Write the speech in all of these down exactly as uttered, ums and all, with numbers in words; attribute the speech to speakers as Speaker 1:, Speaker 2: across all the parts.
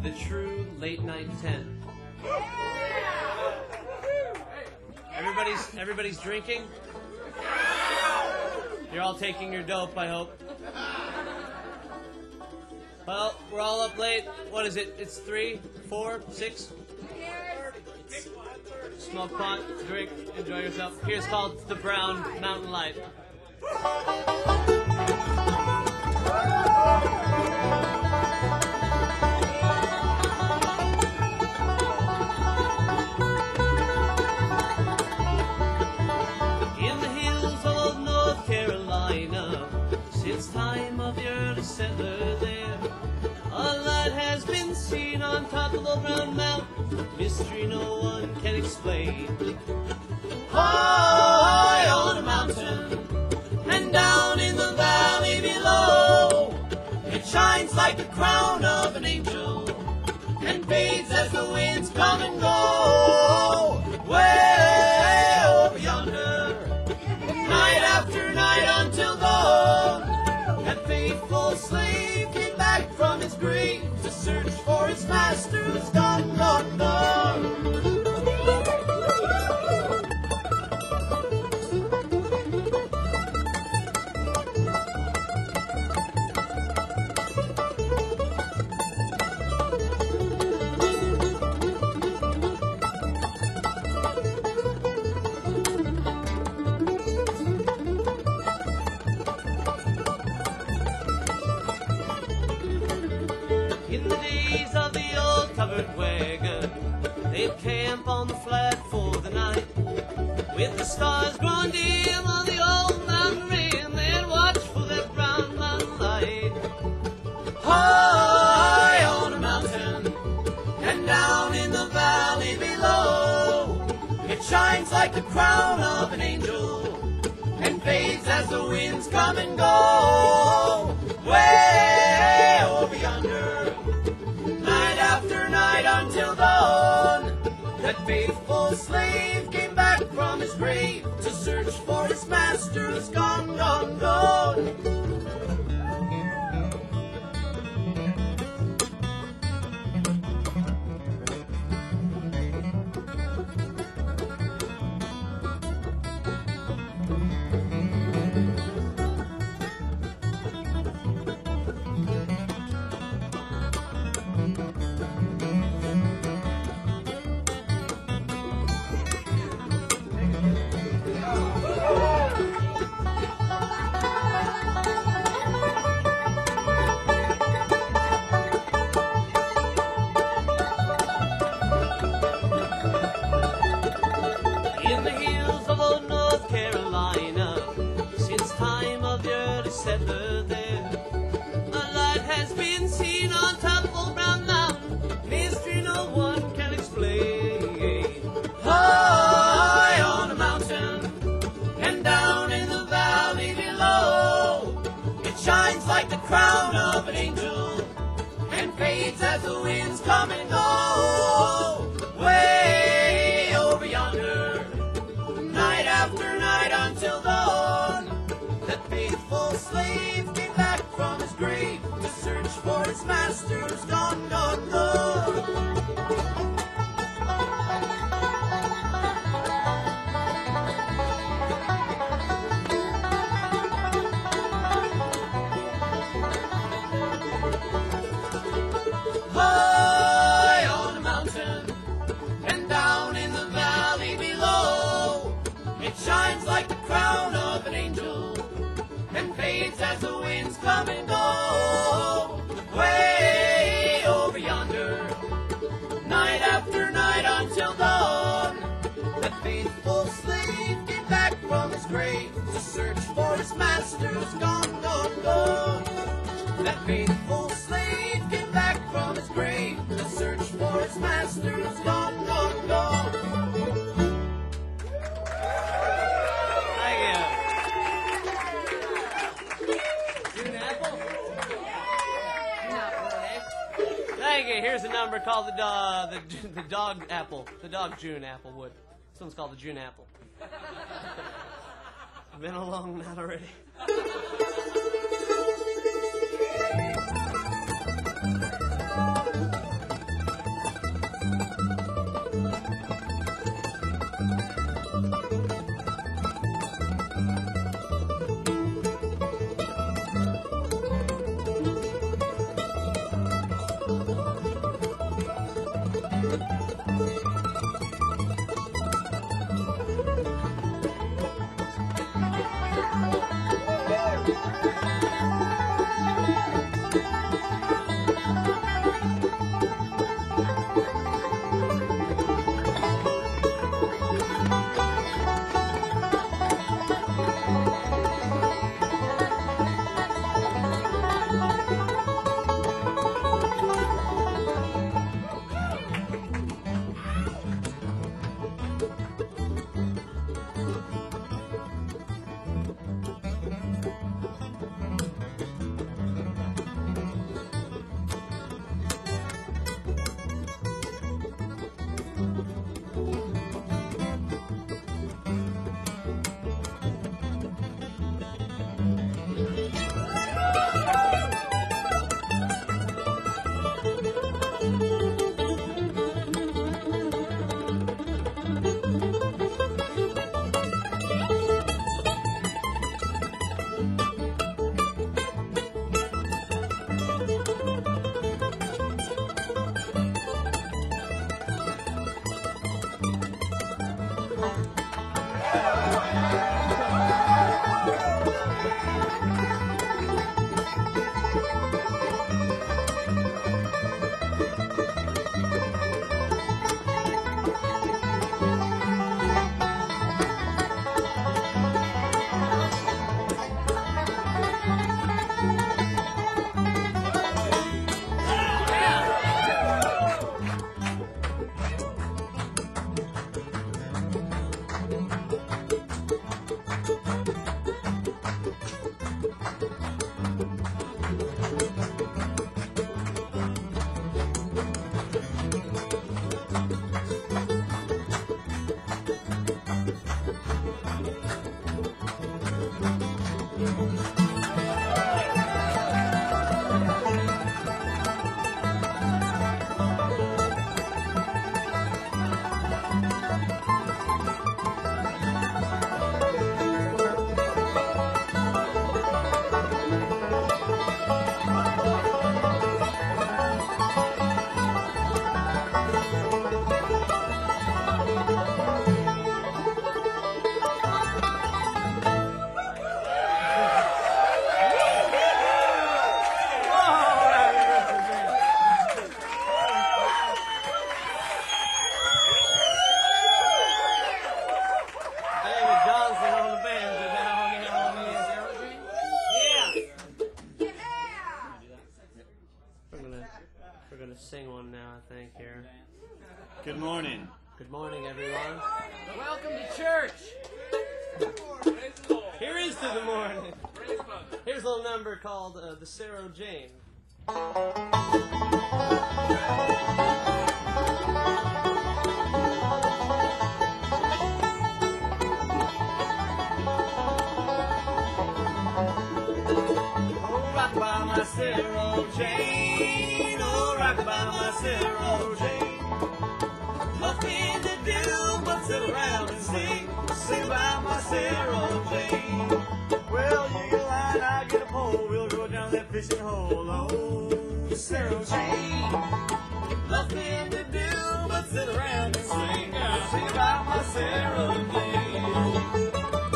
Speaker 1: the true late night ten. Everybody's everybody's drinking? You're all taking your dope, I hope. Well, we're all up late. What is it? It's three, four, six? Smoke pot, drink, enjoy yourself. Here's called The Brown Mountain Light. In the hills of North Carolina, since time of the early settler there, a light has been seen on top of the Brown Mountain, mystery no one can explain. High on a mountain, and down in the valley below, it shines like the crown of an angel, and fades as the winds come and go. Way over yonder, night after night until dawn, that faithful slave came back from his grave to search for his master who's gone, gone, gone. In the days of the old covered wagon, they'd camp on the flat for the night. With the stars growing dim on the old mountain rim, they'd watch for that brown mountain light. High on a mountain, and down in the valley below, it shines like the crown of an angel, and fades as the winds come and go. Way over yonder, night after night until dawn, that faithful slave came back from his grave to search for his master who's gone, gone, gone. In the hills of old North Carolina, since time of the early settler there, a light has been seen on top of Old Brown Mountain, mystery no one can explain. High on a mountain, and down in the valley below, it shines like the crown of an angel, and fades as the winds come and go. Way over yonder, night after night until dawn, that faithful slave came back from his grave to search for his master who's gone, gone, gone. High on a mountain, and down in the valley below, it shines like the crown of an angel, and fades as the winds come and go. Way over yonder, night after night until dawn, that faithful slave came back from his grave to search for his master who's gone, gone, gone. That faithful slave came back from his grave to search for his master who's gone, gone, gone. Thank you. June Apple? Thank you. Here's a number called the, uh, the the dog apple. The dog June Applewood. This one's called the June Apple. Been a long night already. Sing one now, I think, here.
Speaker 2: Good morning.
Speaker 1: Good morning, everyone.
Speaker 3: Welcome to church.
Speaker 1: Here is to the morning. Here's a little number called uh, the Sarah Jane. Oh, rock by my Sarah Jane. Oh, rock by my Sarah Jane. Nothing to do but sit around and sing. Sing about my Sarah Jane.
Speaker 2: Well, you get a line, I get a pole. We'll go down that fishing hole. Oh,
Speaker 1: Sarah Jane. Nothing to do but sit around and sing. Sing about my Sarah Jane.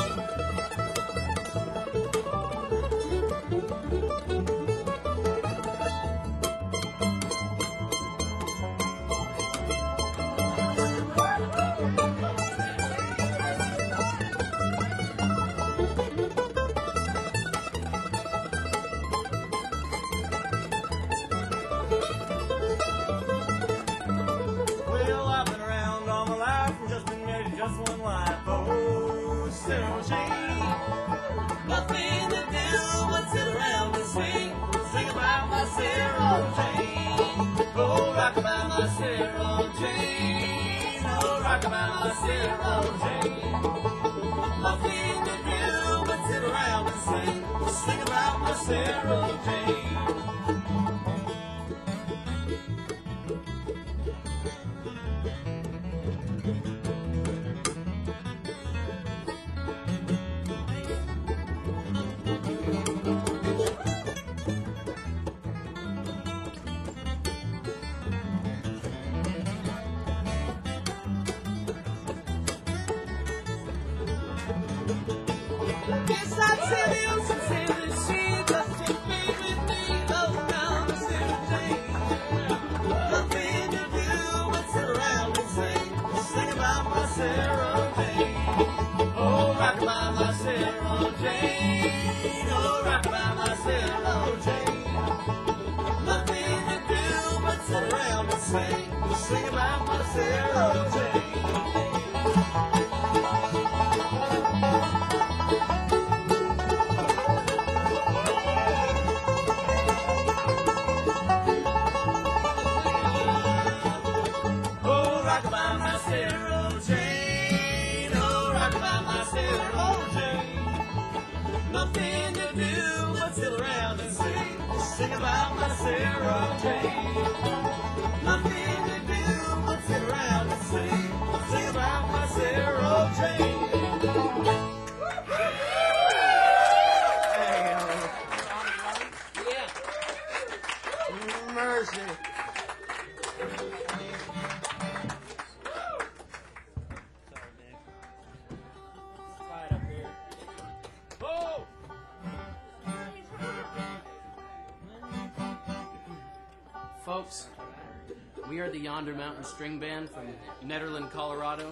Speaker 2: well, I've been around all my life and just been married to just one wife. Oh, Sarah Jane.
Speaker 1: Nothing to do but sit around and sing. Sing about my Sarah Jane. Oh, rock about my Sarah Jane. Oh, rock about my Sarah Jane. Nothing to do but sit around and sing. Sing about my Sarah Jane. Yes, I'd say the ocean said that she just can't be with me. Oh, now my Sarah Jane. Nothing to do but sit around and sing. Sing about my Sarah Jane. Oh, rock about my Sarah Jane. Oh, rock about my Sarah Jane. Nothing to do but sit around and sing. Sing about my Sarah Jane. Oh, rock about my Sarah Jane. Oh, rock about my Sarah Jane. Nothing to do but sit around and sing. Sing about my Sarah Jane. Nothing to do but sit around and sing. Sing about my Sarah Jane. Hey, oh. Yeah. Mercy.
Speaker 3: Right up here. Oh! Folks, we are the Yonder Mountain String Band from Nederland, Colorado.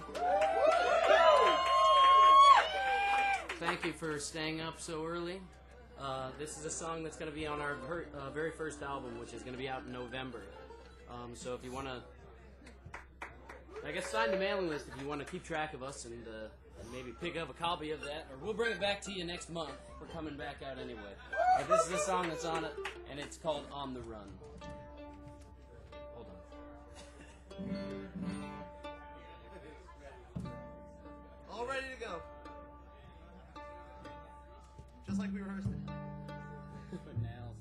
Speaker 3: Thank you for staying up so early. Uh, this is a song that's going to be on our ver- uh, very first album, which is going to be out in November. Um, so if you want to, I guess, sign the mailing list if you want to keep track of us and, uh, and maybe pick up a copy of that, or we'll bring it back to you next month. We're coming back out anyway. But this is a song that's on it, and it's called On the Run. Hold on.
Speaker 1: All ready to go. Just
Speaker 3: just like we rehearsed it.
Speaker 2: Put nails.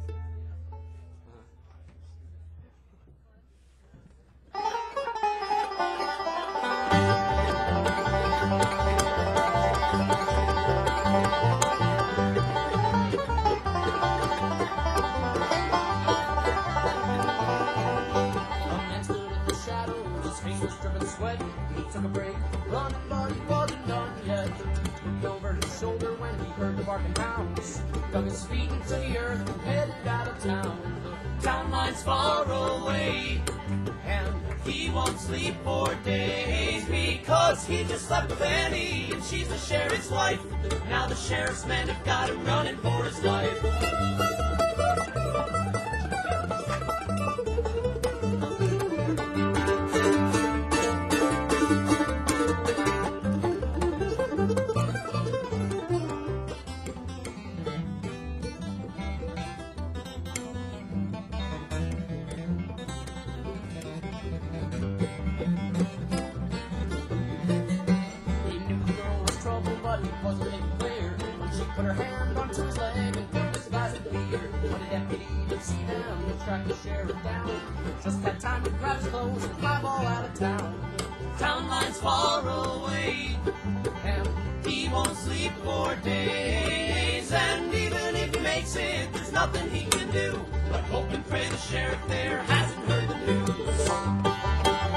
Speaker 4: Sweat. He took a break, running, but he wasn't done yet. Looked over his shoulder when he heard the barking hounds. Dug his feet into the earth and headed out of town. The town line's far away, and
Speaker 1: He won't sleep for days because he just slept with Annie and she's the sheriff's wife. Now the sheriff's men have got him running for his life.
Speaker 4: he knew the girl was trouble, but he wasn't making clear. When she put her hand onto his leg and took his glass of beer, when a deputy did see them, he tracked the sheriff down. Just had time to grab his clothes and fly all out of town.
Speaker 1: Town line's far away,
Speaker 4: And
Speaker 1: he won't sleep for days. And even if he makes it, there's nothing he can do but hope and pray the sheriff there hasn't heard the news.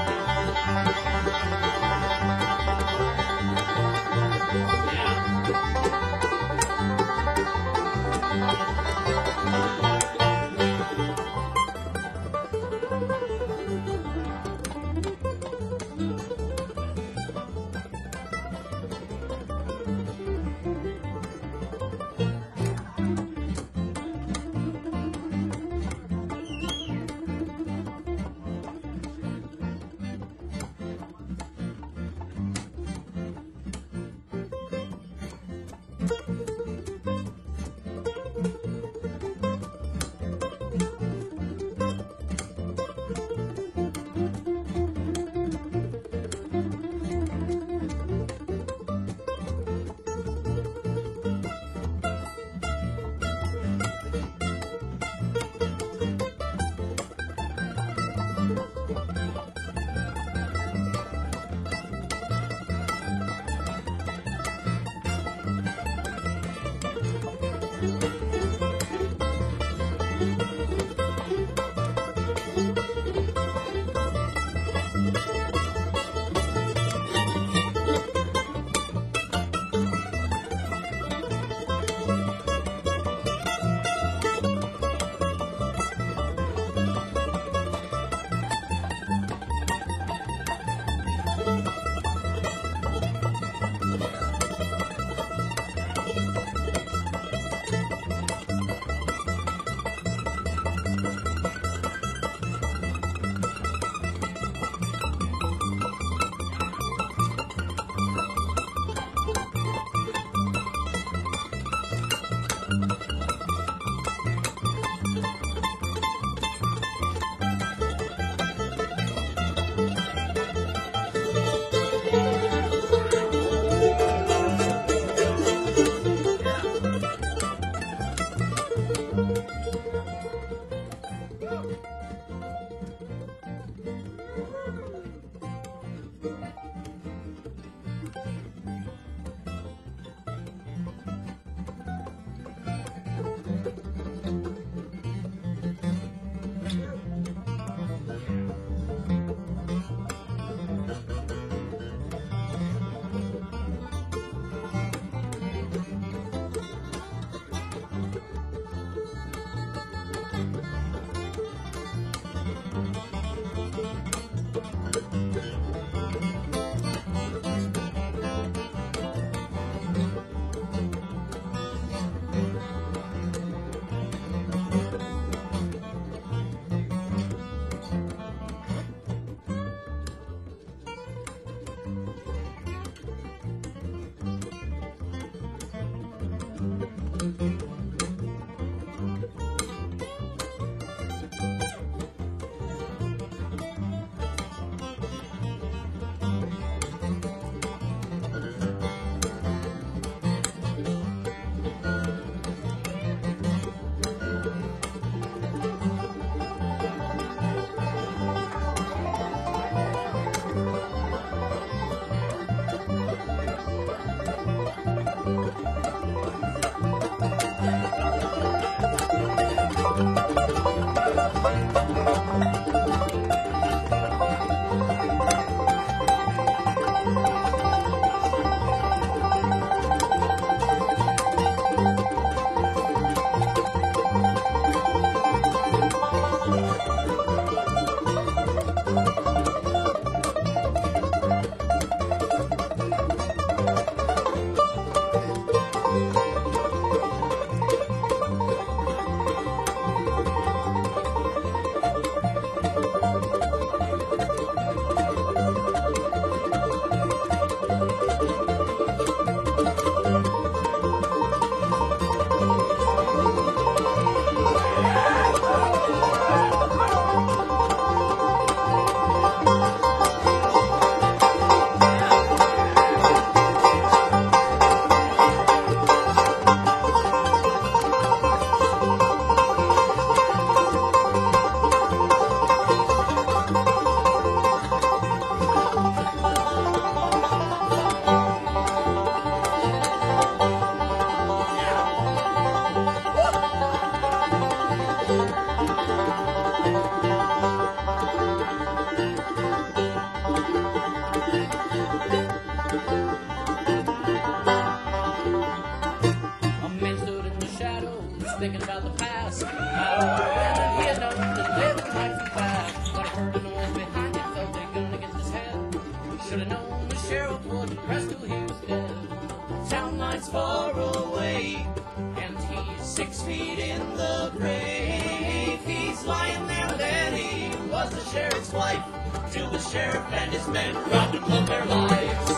Speaker 4: thinking about the past. How when he had known that living might be bad. But I heard a noise behind him, felt a gun against his head. Should have known the sheriff wouldn't rest till he was dead. Town lights far away, and he's six feet in the grave. He's lying there dead. He was the sheriff's wife, till the sheriff and his men robbed him of their lives.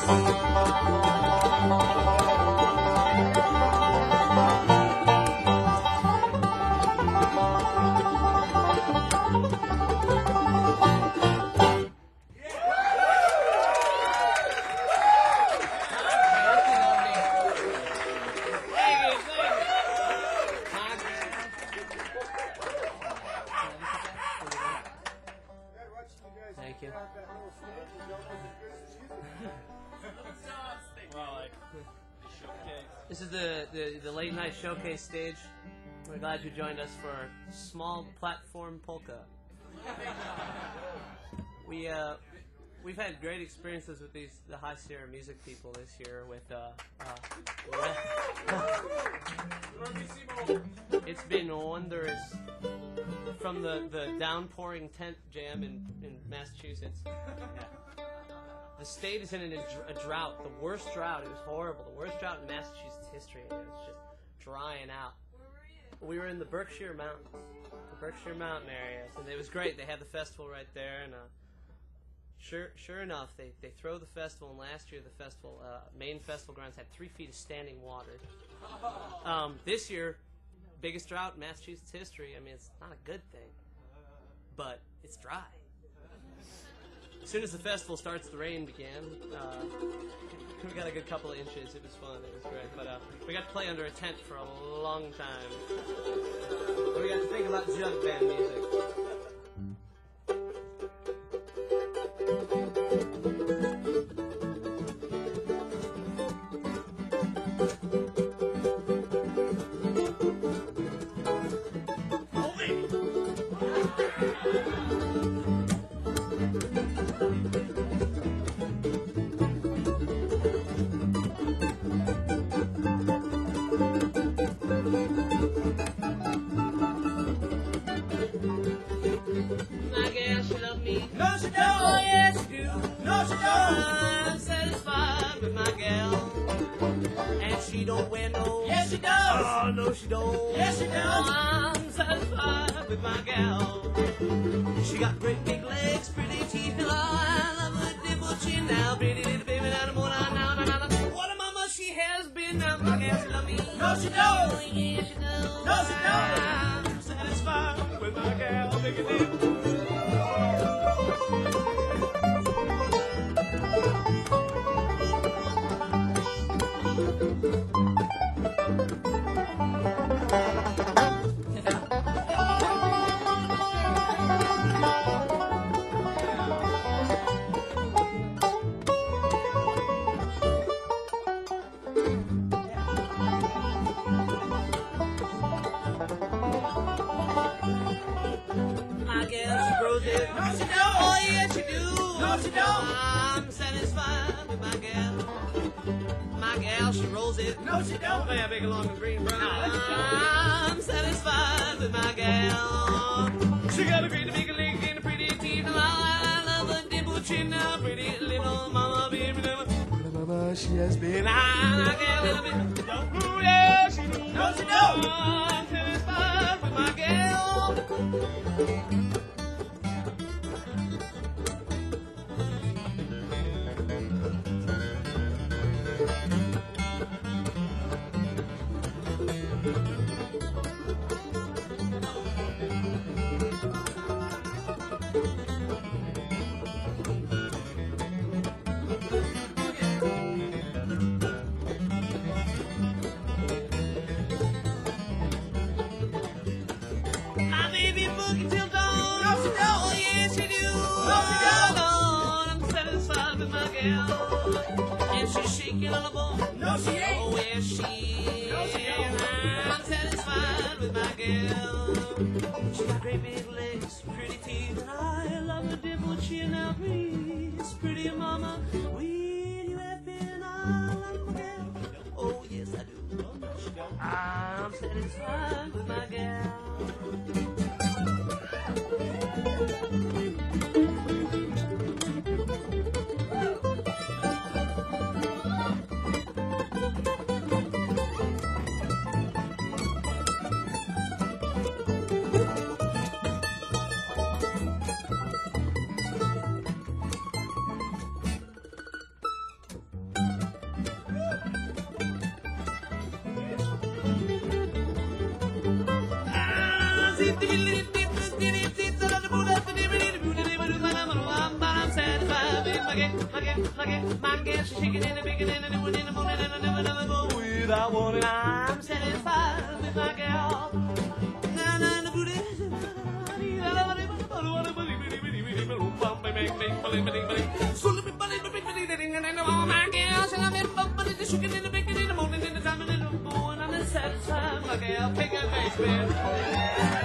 Speaker 3: Thank you.
Speaker 2: Well, like, showcase.
Speaker 3: This is the, the, the late night showcase stage. We're glad you joined us for Small Platform Polka. We uh, we've had great experiences with these the High Sierra music people this year. With uh, uh, it's been wondrous. From the, the downpouring tent jam in, in Massachusetts. The state is in a, a drought, the worst drought. It was horrible, the worst drought in Massachusetts history. It was just drying out. We were in the Berkshire Mountains, the Berkshire Mountain areas, and it was great. They had the festival right there, and uh, sure sure enough, they, they throw the festival, and last year the festival, uh, main festival grounds had three feet of standing water. Um, this year, biggest drought in Massachusetts history. I mean, it's not a good thing, but it's dry. As soon as the festival starts, the rain began. Uh, we got a good couple of inches. It was fun. It was great. But uh, we got to play under a tent for a long time. We got to think about jug band music. She don't wear no.
Speaker 2: Yes, she does.
Speaker 3: Oh, no, she don't.
Speaker 2: Yes, she does.
Speaker 3: I'm satisfied with my gal. She got great big legs, pretty teeth, and I love her dimple chin. Now, pretty little baby, now, now, now, now, now. What a mama she has been. Now, my gal, she love me.
Speaker 2: No, she don't.
Speaker 3: Oh, yeah, she does.
Speaker 2: No, she don't.
Speaker 3: I'm satisfied with my gal. Look at this. My gal, she grows it.
Speaker 2: No, she don't.
Speaker 3: Oh, yes, she do.
Speaker 2: No, she don't.
Speaker 3: I'm satisfied with my gal. My gal, she rolls it.
Speaker 2: No, she don't.
Speaker 3: Play a big, long, and green brown.
Speaker 2: No,
Speaker 3: I'm satisfied with my gal. She got a great big leg and a pretty teeth, and I love a dimple chin. Now, pretty little mama, baby, now. Mama, she has been. I gal, little bit. Ooh, yeah, she do.
Speaker 2: No, she don't.
Speaker 3: I'm satisfied with my gal. My baby boogie till dawn.
Speaker 2: No, she don't.
Speaker 3: Oh, yes, she do.
Speaker 2: No, she don't.
Speaker 3: Oh, I'm satisfied with my gal. And she's shaking on the ball.
Speaker 2: No, she ain't.
Speaker 3: Oh, yes, she
Speaker 2: No, she ain't.
Speaker 3: I'm satisfied with my gal. She got great big legs, pretty teeth, and I love her dimple chin. Now, please, pretty mama, will you have been? I love my gal. Oh, yes, I do. I'm
Speaker 1: I'm satisfied with my gal. My gal, she's shaking and a bacon and a doing in the morning and I never, never go without one. And I'm satisfied with my gal. Na na na booty. Oh my gal, she's a bit bumping, she's shaking and a bacon in the morning and the time and the morning. I'm satisfied with my gal. Take a face, man.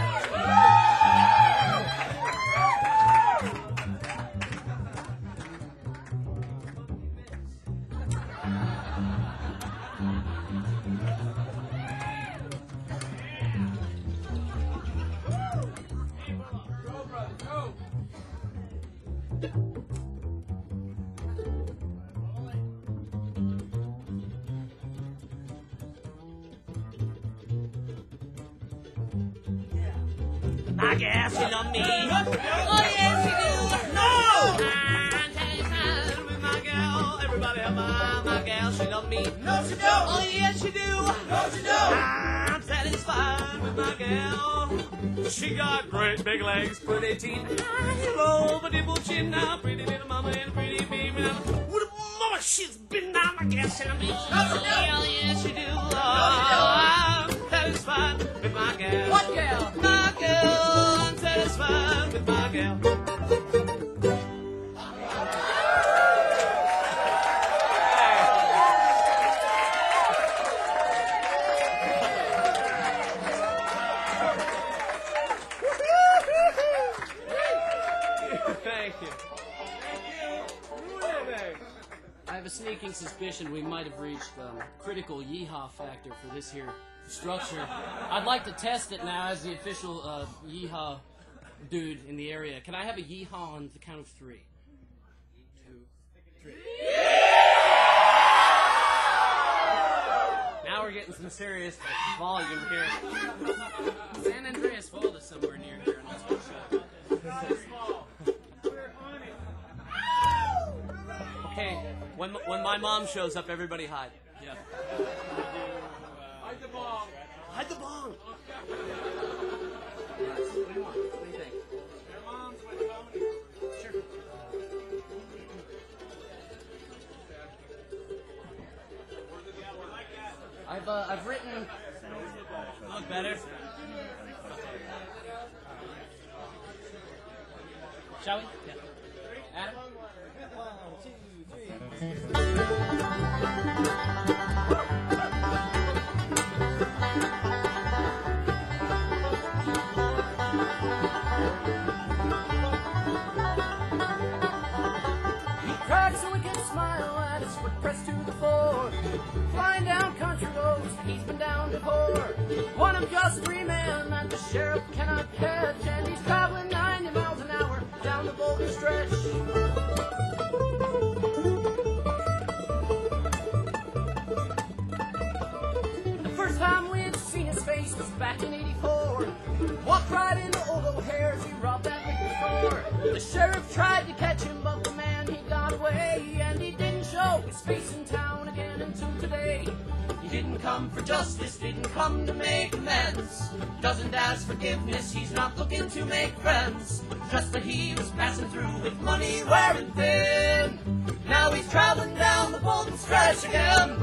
Speaker 1: My gal, she love me. Oh yeah, she do. No! I'm satisfied with my gal. Everybody have my, my gal, she love me. No, she don't. Oh yeah, she do. No, she don't. I'm satisfied with my gal. She got great big legs, pretty teeth, hello, but dimple chin now, pretty little mama and pretty baby now. What a mama she's been now, my gal, she love me. No, she don't. Oh yeah, she do. Oh, I'm satisfied with my gal.
Speaker 4: What gal?
Speaker 1: My gal, I'm satisfied with my gal. Thank you.
Speaker 3: I have a sneaking suspicion we might have reached um, critical yeehaw factor for this here structure. I'd like to test it now as the official uh, yeehaw dude in the area. Can I have a yeehaw on the count of three? Two, three. Now we're getting some serious volume here. San Andreas Fault is somewhere near here. And that's what's
Speaker 1: Okay, when when my mom shows up, everybody hide.
Speaker 3: Yeah.
Speaker 1: Hide the bong. Hide the bong.
Speaker 3: What do you want? What do you think?
Speaker 2: Your mom's with Tony.
Speaker 3: Sure. I've uh, I've written.
Speaker 1: Look better.
Speaker 3: Shall we? Yeah. Adam.
Speaker 4: He cracks a wicked smile at his foot pressed to the floor. Flying down country roads, he's been down before. One of just three men that the sheriff cannot catch, and he's traveling ninety miles an hour down the Boulder Stretch. The first time we'd seen his face was back in eighty-four. Walked right into old O'Hare's, he robbed that liquor store. The sheriff tried to catch him, but the man, he got away. And he didn't show his face in town again until today. He didn't come for justice, didn't come to make amends. Doesn't ask forgiveness, he's not looking to make friends. Just that he was passing through with money wearing thin. Now he's traveling down the Bolton Stretch again.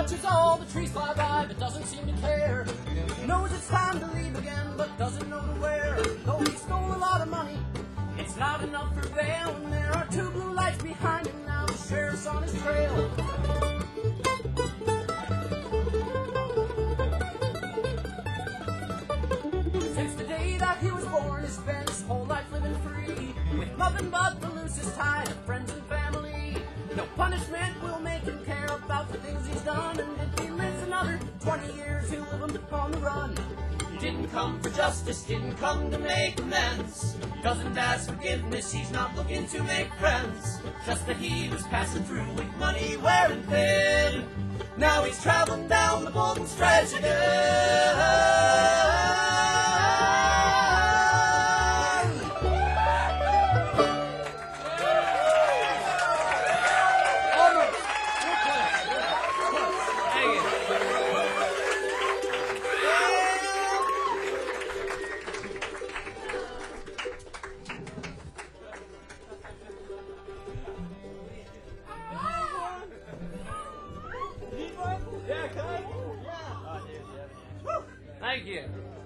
Speaker 4: watches all the trees fly by, but doesn't seem to care. Knows it's time to leave again, but doesn't know to where. Though he stole a lot of money, it's not enough for bail. And there are two blue lights behind him now, the sheriff's on his trail. Since the day that he was born, he spent his whole life living free, with nothing but the loosest tie of friends and family. No punishment will make him care about the things he's done, and if he lives another twenty years, he'll live them on the run. He didn't come for justice, didn't come to make amends, doesn't ask forgiveness, he's not looking to make friends, just that he was passing through with money wearing thin. Now he's traveling down the golden stretch again.
Speaker 3: Thank you.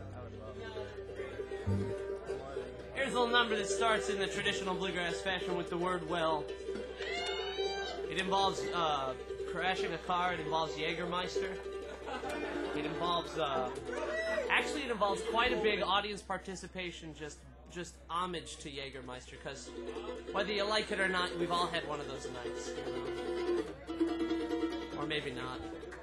Speaker 3: Here's a little number that starts in the traditional bluegrass fashion with the word well. It involves uh, crashing a car. It involves Jägermeister. It involves, uh, actually it involves quite a big audience participation, just just homage to Jägermeister, because whether you like it or not, we've all had one of those nights. Or maybe not.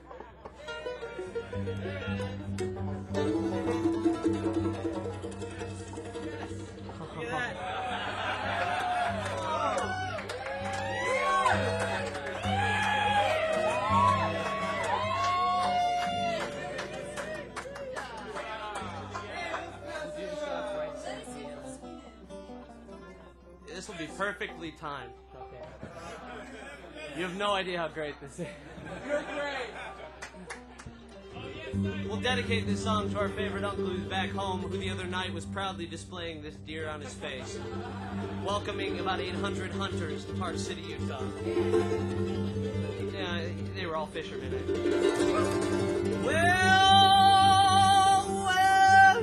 Speaker 3: This will be perfectly timed. Okay. You have no idea how great this is.
Speaker 4: You're great.
Speaker 3: We'll dedicate this song to our favorite uncle who's back home, who the other night was proudly displaying this deer on his face, welcoming about eight hundred hunters to Park City, Utah. Yeah, they were all fishermen. Well, well,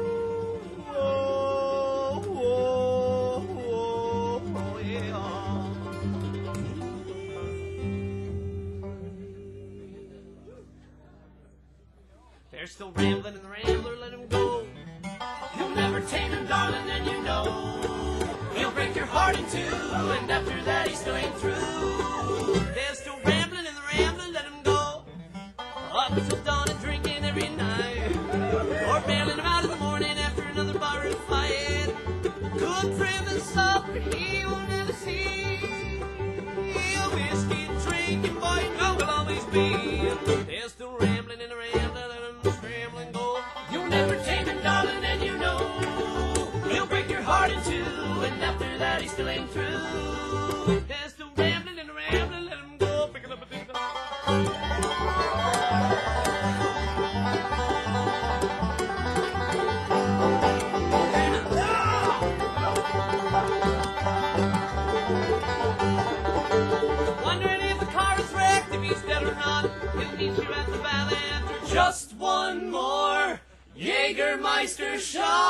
Speaker 3: whoa, whoa, whoa, yeah. They're still rambling and the rambler let him go.
Speaker 4: You'll never tame him, darling, and you know he'll break your heart in two, and after that he's still ain't through.
Speaker 3: They're still rambling and the rambler let him go. Up until dawn and drinking every night, or bailing him out in the morning after another barroom fight. Good trim and supper he will never see. A whiskey drinking boy no will always be. They're still rambling and the rambler let him scramble and go.
Speaker 4: You'll never tame him, darling, and you know he'll break your heart in two, and after that he still ain't through.
Speaker 3: They're still rambling and the rambler let him go. Picking up a ding dong. Wondering if the car is wrecked, if he's dead or not. He'll meet you at the valley after just one more Jägermeister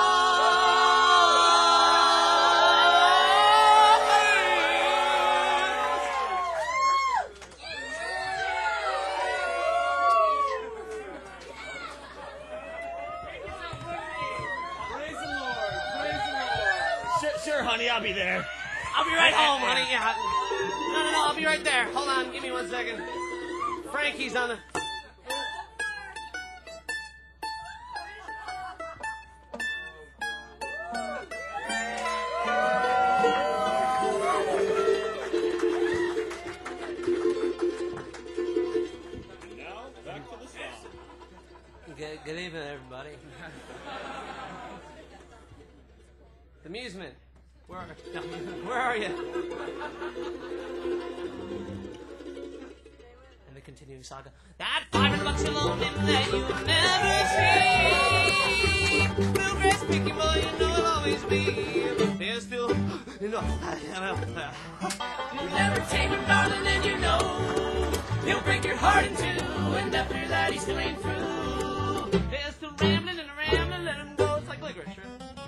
Speaker 2: Praise the Lord. Praise the Lord. Sure, sure, honey, I'll be there.
Speaker 3: I'll be right home, honey. Yeah. No, no, no, I'll be right there. Hold on, give me one second. Frankie's on the...
Speaker 2: Now, back to the song.
Speaker 3: Good, good evening, everybody. The Amusement. Where are, no, where are you? And the continuing saga. That five hundred bucks alone and that you never see. Bluegrass picky boy, you know it'll always be. There's still, you know,
Speaker 4: You never tame him, darling, and you know he'll break your heart in two,
Speaker 1: that he still ain't through. They're still rambling and rambling, let him go. It's like licorice, right?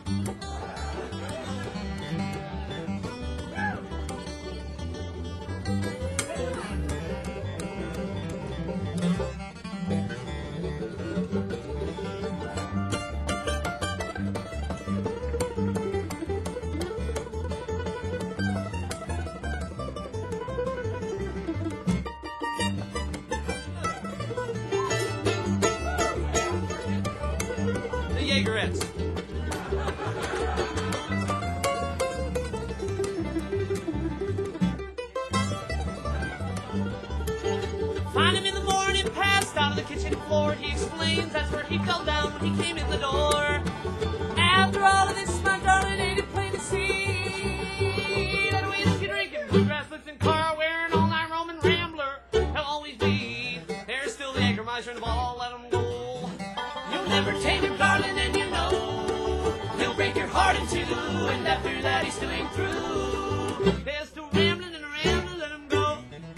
Speaker 1: The Jaegerettes. Find him in the morning, passed out on the kitchen floor. He explains that's where he fell down when he came in the door. After all of this, my darling, ain't it plain to see that whiskey drinking, bluegrass listening, car wearing, all night roaming rambler he'll always be. There's still the Jägermeister in the ball, let him go. You'll never tame him, darling, and you know he'll break your heart in two. And after that, he still ain't through. There's still rambling and rambling, let him go.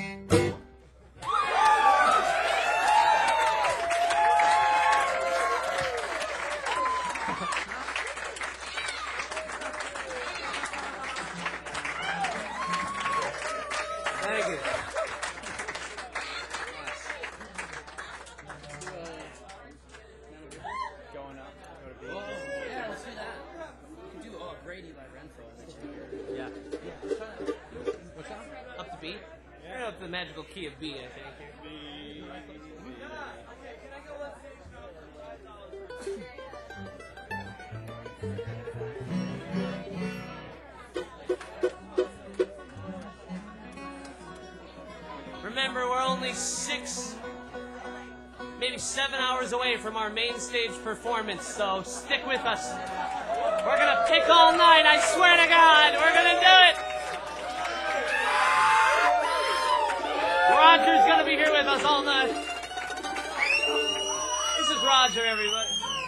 Speaker 1: Thank you.
Speaker 2: Going up. Go to B.
Speaker 4: Oh, yeah, let's do that. We can do oh, Grady by Renfro.
Speaker 1: Yeah.
Speaker 4: What's that?
Speaker 1: Up to B? Yeah. Up to the magical key of B, I think. Remember, we're only six, maybe seven hours away from our main stage performance, so stick with us. We're gonna pick all night, I swear to God, we're gonna do it! Roger's gonna be here with us all night. This is Roger, everybody.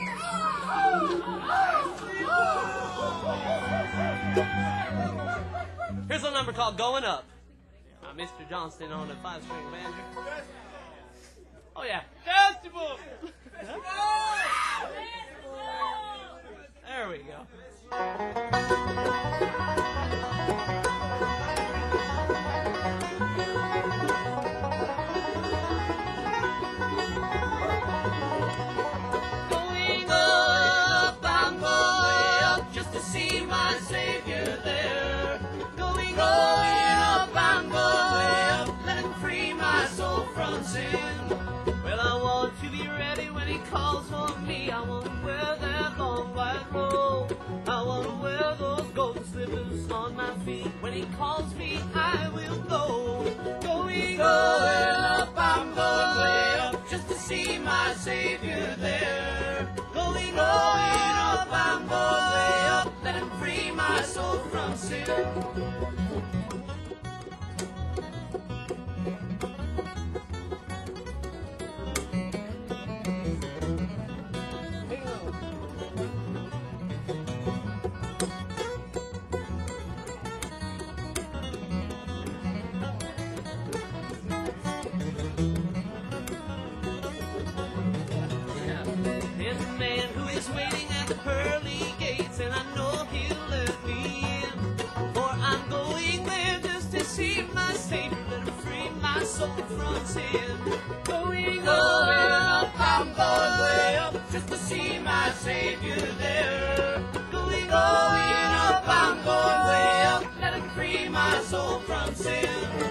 Speaker 1: Here's a number called Going Up. Uh, Mister Johnston on the five-string banjo. Oh yeah, festival. There we go. Going up, I'm going up just to see my Savior there. Going up, I'm going up, let him free my soul from sin. Well, I want to be ready when he calls for me. I want to wear that long white robe. I want to wear those golden slippers on my feet. When he calls me, I will go. Going up, I'm going way up just to see my Savior there. Going up, I'm going way up, let him free my soul from sin. There's a man who is waiting at the pearly gates, and I know he'll let me in. For I'm going there just to see my Savior, let him free my soul from sin. Going up, I'm going way up just to see my Savior there. Going up, I'm going way up, let him free my soul from sin.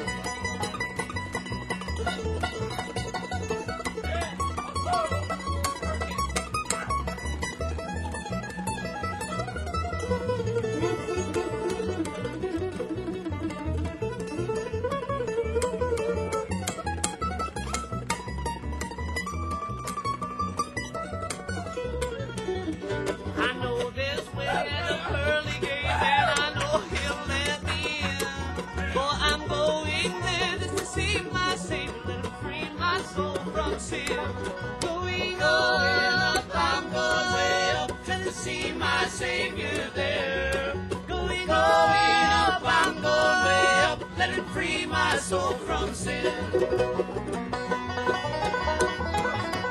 Speaker 1: I know this way at the pearly gate, and I know he'll let me in. For I'm going there just to see my Savior, let him free my soul from sin. Going up, I'm going way up just to see my Savior there. Going up, I'm going way up, let him free my soul from sin.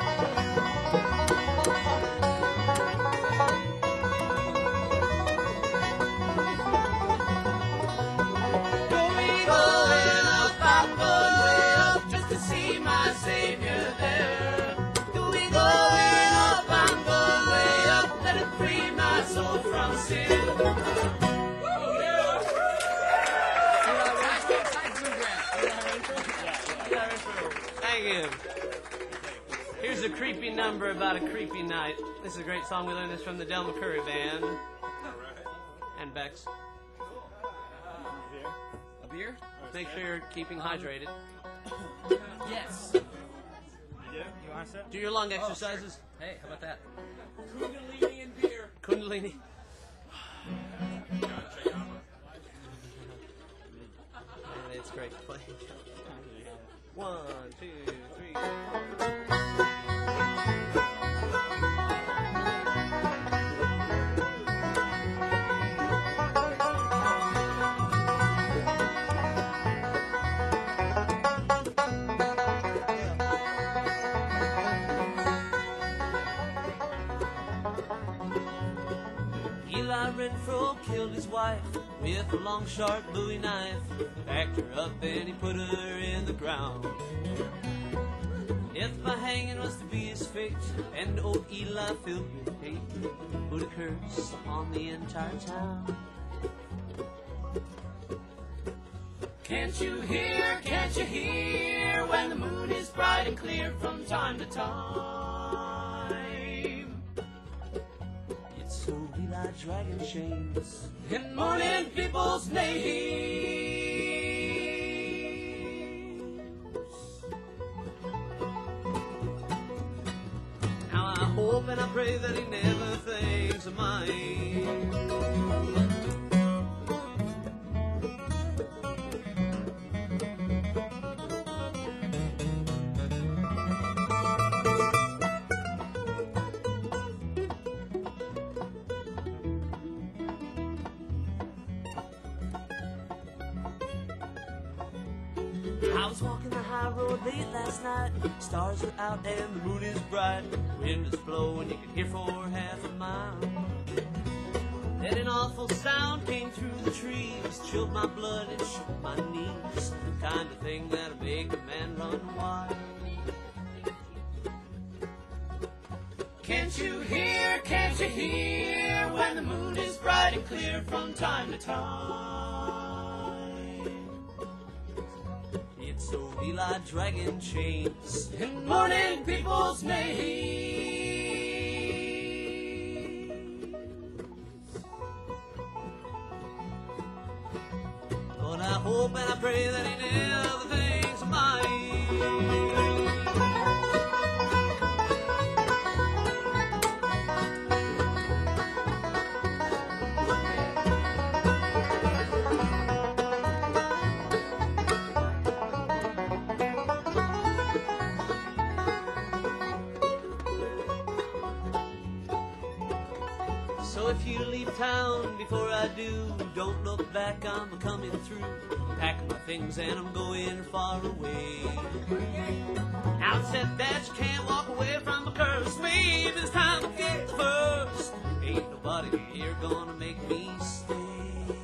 Speaker 1: Thank you. Here's a creepy number about a creepy night. This is a great song. We learned this from the Del McCurry Band. And Bex.
Speaker 3: A beer?
Speaker 1: Make sure you're keeping hydrated.
Speaker 3: Yes.
Speaker 2: You want some?
Speaker 1: Do your lung exercises.
Speaker 3: Hey, how about that?
Speaker 4: Kundalini and beer.
Speaker 1: Kundalini. It's great to play. One, two, three. Eli Renfro killed his wife with a long, sharp Bowie knife. Packed her up and he put her in the ground. If by hanging was to be his fate, and old Eli filled with hate, put a curse on the entire town.
Speaker 4: Can't you hear, can't you hear, when the moon is bright and clear from time to time?
Speaker 1: It's so Eli dragging chains
Speaker 4: And morning people's names.
Speaker 1: Now I hope and I pray that he never thinks of mine. I was walking the high road late last night. Stars are out and the moon is bright. Wind is blowing, you could hear for half a mile. Then an awful sound came through the trees, chilled my blood and shook my knees. The kind of thing that'll make a man run wild.
Speaker 4: Can't you hear, can't you hear, when the moon is bright and clear from time to time?
Speaker 1: It's so Eli dragging chains
Speaker 4: And morning people's names.
Speaker 1: But I hope and I pray that he never thinks of mine. So if you leave town before I do, don't look back, I'm coming through. Packing my things and I'm going far away. Now it said that you can't walk away from a curse. Maybe it's time to get the first. Ain't nobody here gonna make me stay.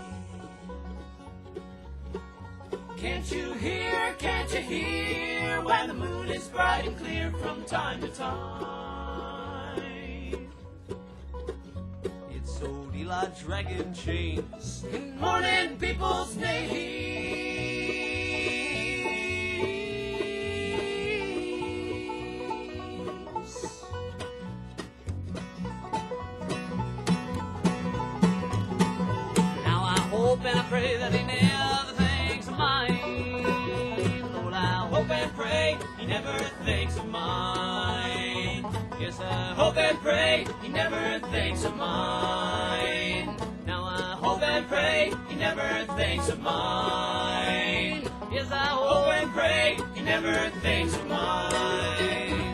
Speaker 4: Can't you hear, can't you hear, when the moon is bright and clear from time to time?
Speaker 1: It's old Eli dragging chains
Speaker 4: And morning people's names.
Speaker 1: Now I hope and I pray that he never thinks of mine. Lord, I hope and pray he never thinks of mine. Yes, I hope and pray he never thinks of mine. Now I hope and pray he never thinks of mine. Yes, I hope and pray he never thinks of mine.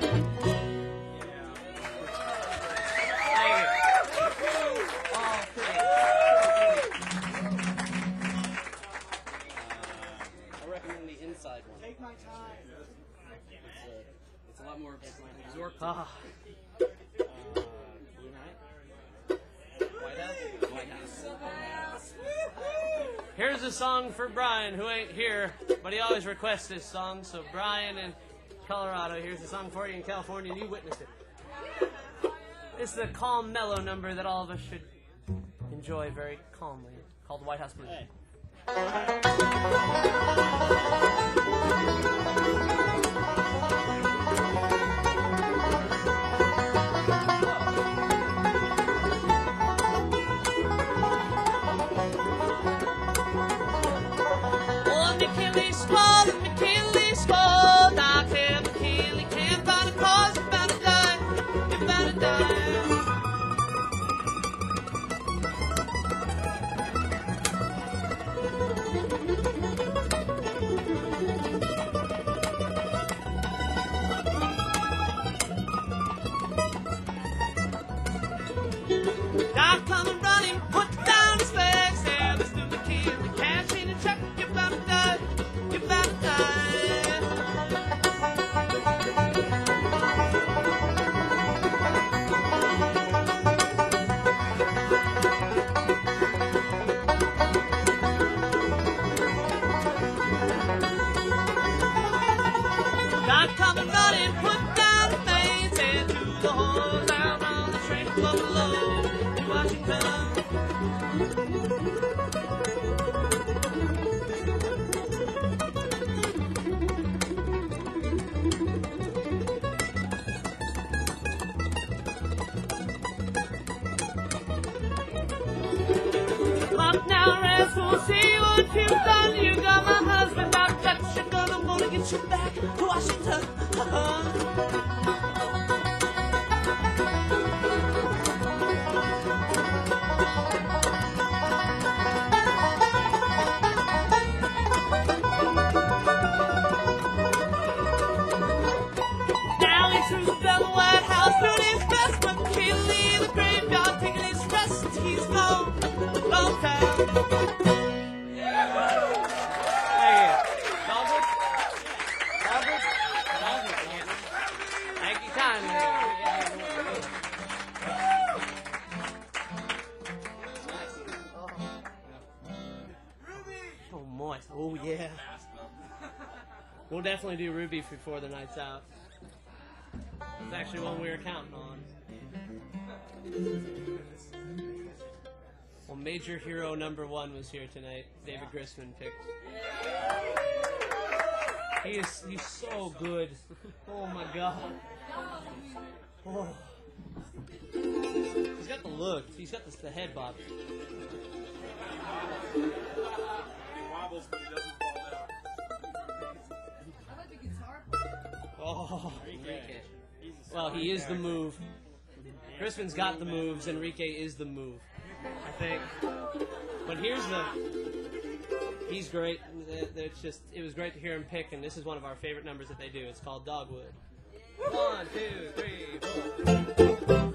Speaker 3: I recommend the inside one. Take my time. It's, uh, it's a lot more absorptive.
Speaker 1: Ah.
Speaker 3: Uh, Blue Night? White House? White House.
Speaker 1: Here's a song for Brian, who ain't here, but he always requests this song. So Brian in Colorado, here's a song for you in California, and you witnessed it. This is a calm, mellow number that all of us should enjoy very calmly, called White House Blues.
Speaker 2: Hey.
Speaker 1: and put down the mains and to the horns out on the train from Buffalo to Washington. Up now, rascal, see what you've done. You got my husband out, got your gun. I'm gonna get you back to Washington. Uh-huh. Now he's through the Bell White House, doing his best, but he'll leave the graveyard, taking his rest. He's gone, long time. Thank you kindly. Oh, moist. Oh, yeah. We'll definitely do Ruby before the night's out. It's actually one we were counting on. Well, major hero number one was here tonight. David Grisman picked. He is he's so good. Oh my god. Oh. He's got the look. He's got the, the head bob.
Speaker 2: He wobbles, but he doesn't fall down.
Speaker 1: Oh, Enrique. Well, he is the move. Crispin's got the moves. Enrique is the move, I think. But here's the. He's great. It's just. It was great to hear him pick, and this is one of our favorite numbers that they do. It's called Dogwood. One, two, three, four.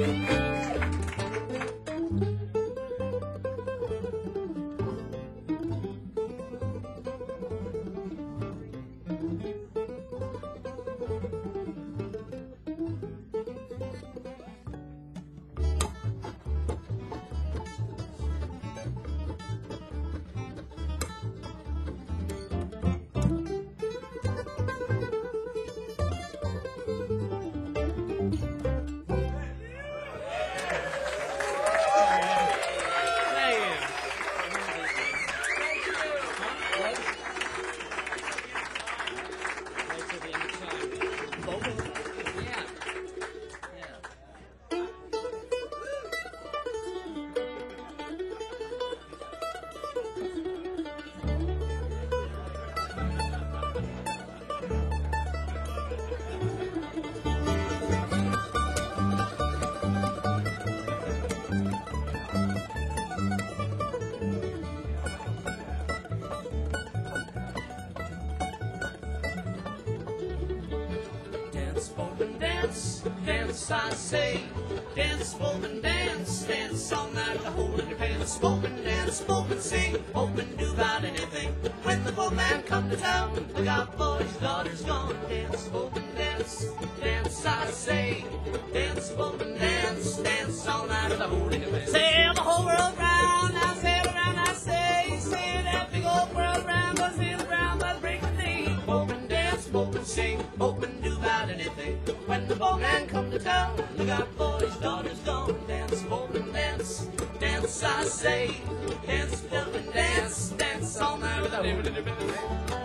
Speaker 1: Dance, I say, dance, smoke and dance, dance all night with a hole in your pants. Smoke and dance, smoke and sing, hope and do about anything. When the boatman come to town, look out, boys, daughters gone. Dance, smoke and dance, dance, I say, dance, smoke and dance, dance all night with a hole in your pants. Sail the whole world round, now sail around, I say, sail that big old world round, gonna sail around by the break of day. Hope and dance, smoke and sing, hope and do about anything. When the boatman come to town, look out, boys, daughters gone. Dance, smoke and dance, dance, I say, dance, smoke and dance, dance all night with a hole in your pants.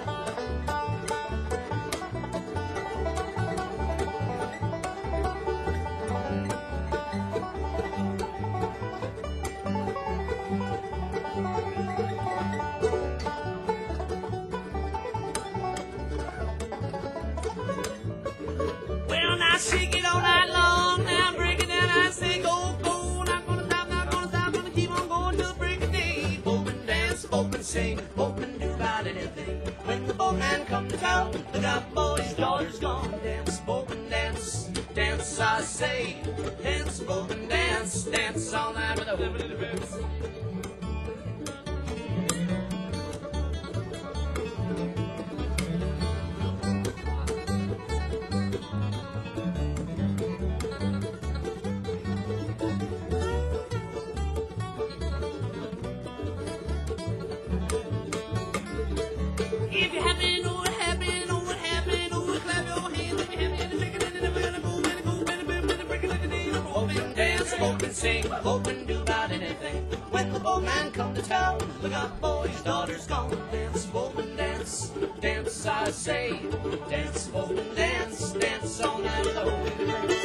Speaker 1: I shake it all night long, now break it down, I say go, go, not gonna stop, not gonna stop, gonna keep on going till the break of day. Hope and dance, hope and sing, hope and do about anything. When the boatman come to town, look out, boys, daughters gone. Dance, hope and dance, dance, I say, dance, hope and dance, dance all night with a whoop in the boots. If you happen, know what happened, know what happened, know what clap your hands if you happen to shake it in the middle, and go, and go, and go, and break it like a day. Hope and dance, hope and sing, hope and do about anything. When the boatman come to town, look out, boys, daughters gone. Dance, hope and dance, dance, I say, dance, hope and dance, dance all night with a hope and dance.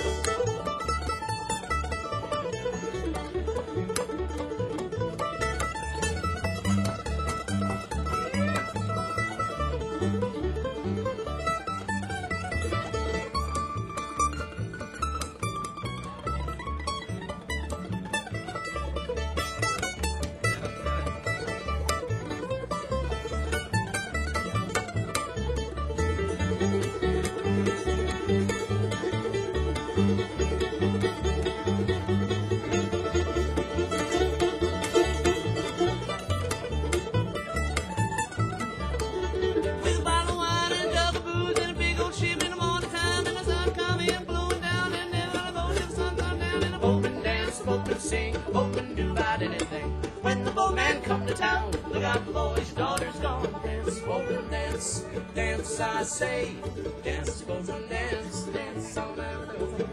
Speaker 1: Sing, hope and do about anything. When the boatman come to town, look out, boys, daughters gone. Dance, hope and dance, dance, I say, dance, hope and dance, dance all night with a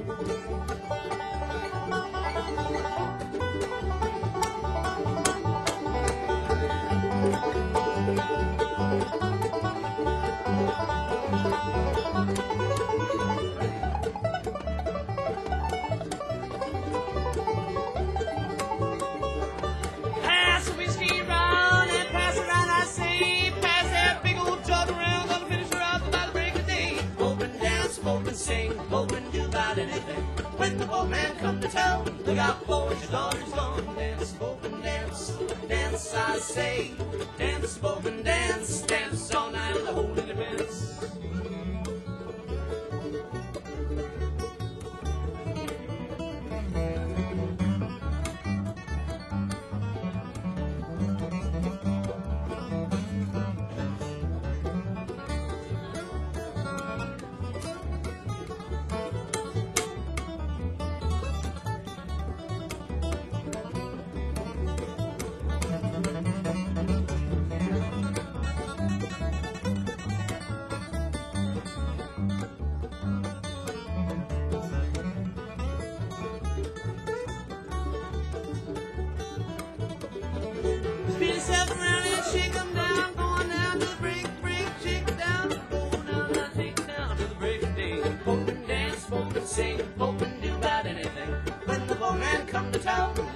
Speaker 1: sing, hope and do about anything. When the boatman come to town, look out, boys, daughters gone. Dance, hope and dance, dance, I say, dance, hope and dance, dance all night with a hole in your pants.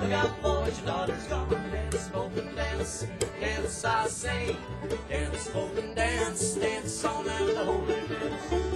Speaker 4: Look out, boys, your daughter's gone. Dance, smoke, and dance. Dance, I say. Dance, smoke, and dance. Dance on out the holy dance.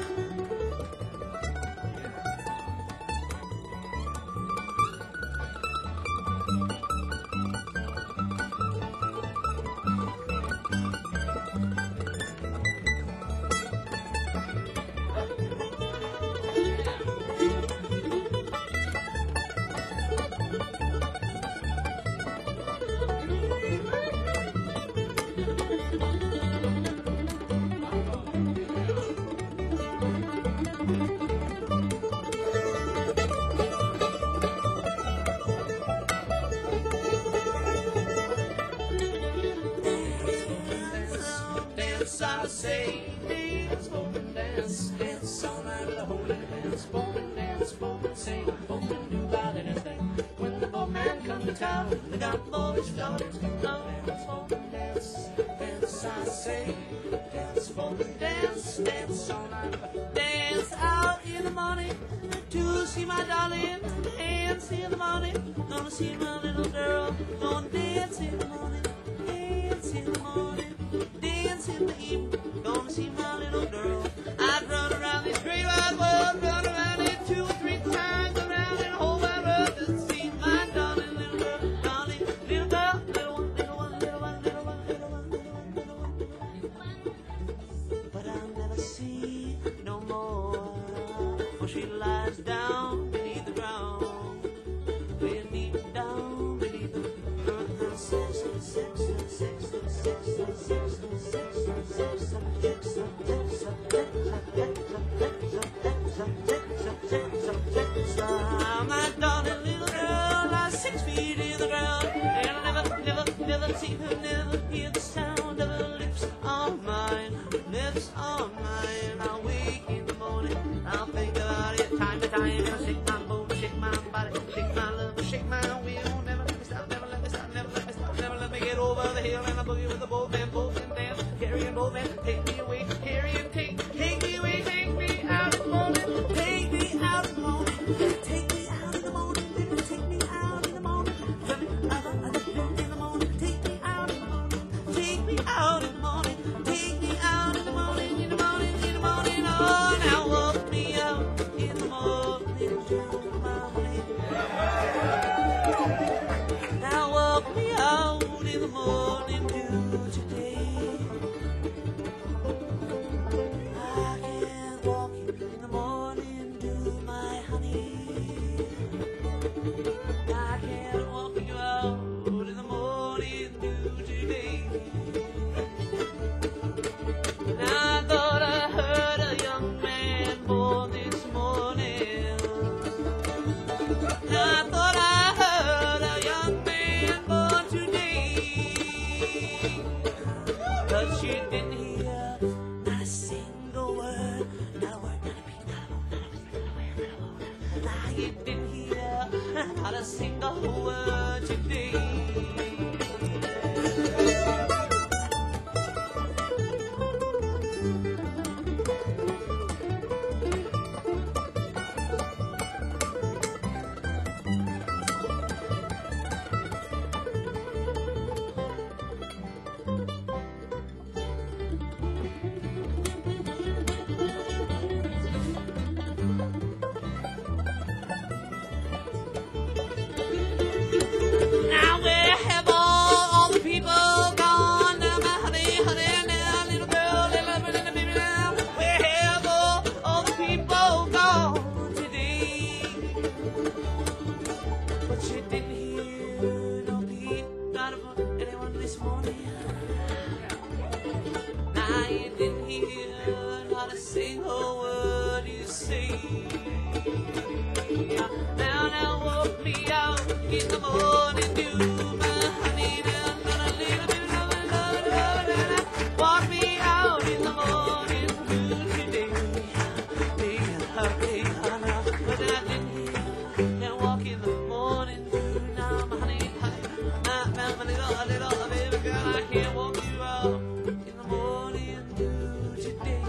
Speaker 4: Dance, I say, dance, smoke and dance, dance all night with a holy dance, smoke and dance, smoke and sing, smoke and do about anything. When the boatman comes to town, they got boys, daughters, come down, dance, smoke and dance, dance, I say, dance, smoke and dance, dance all night.
Speaker 1: Dance out in the morning to see my darling. Dance in the morning, gonna see my little girl. Gonna dance in the morning, dance in the morning, dance in the evening. Gonna see my little girl. I'd run around this great wide world, run around it two or three times around and whole wide world to see my darling little girl, darling little girl, little one, little one, little one, little one, little one, little one, little one, little one. But I'll never see no more, for she lies down beneath the ground, way deep down beneath the earth. And sex, and sex, and sex, and sex, and sex, and sex, and sex, and sex, and sex, my darling little girl lies six feet in the ground, and I'll never, never, never see her, never hear the sound of her lips on mine, lips on mine. I'll wake in the morning, I'll think about it time to time, and I'll shake my bone, shake my body, shake my love, shake my will. Never let me stop, never let me stop, never let me stop, never let me get over the hill, and I'll boogie with the both and both and dance, carrying both and take me away, carrying, take, take me away, take me out of the morning, take me out of the morning, take me out in the morning, baby, take me out in the morning, tell me other, other things in the morning, take me out in the morning, take me out in the morning, take me out in the morning, in the morning, in the morning, oh, now walk me out in the morning to my morning. Now walk me out in the morning to today. I can't walk you in the morning to my honey. I can't walk you out in the morning to today. Now I thought I heard a young man born this morning. Now I thought I heard a young man born today. But she didn't hear not a single word, not a word, not a beat, not a word, not a word, not a word. Nah, you didn't hear not a single word today. Now where have all, all the people gone? Now my honey, honey, now little girl, little little baby now. Where have all, all the people gone today? But she didn't hear no beat, not about anyone this morning. Now you didn't hear not a single word you say. Now, now walk me out in the morning, do my honey, now, now, a little bit of love, love, love, love. Walk me out in the morning, do today. Hey, hey, now, but I didn't hear. Now walk in the morning, do now, my honey, honey, now, now, my little, little baby girl, I can't walk you out in the morning, do today.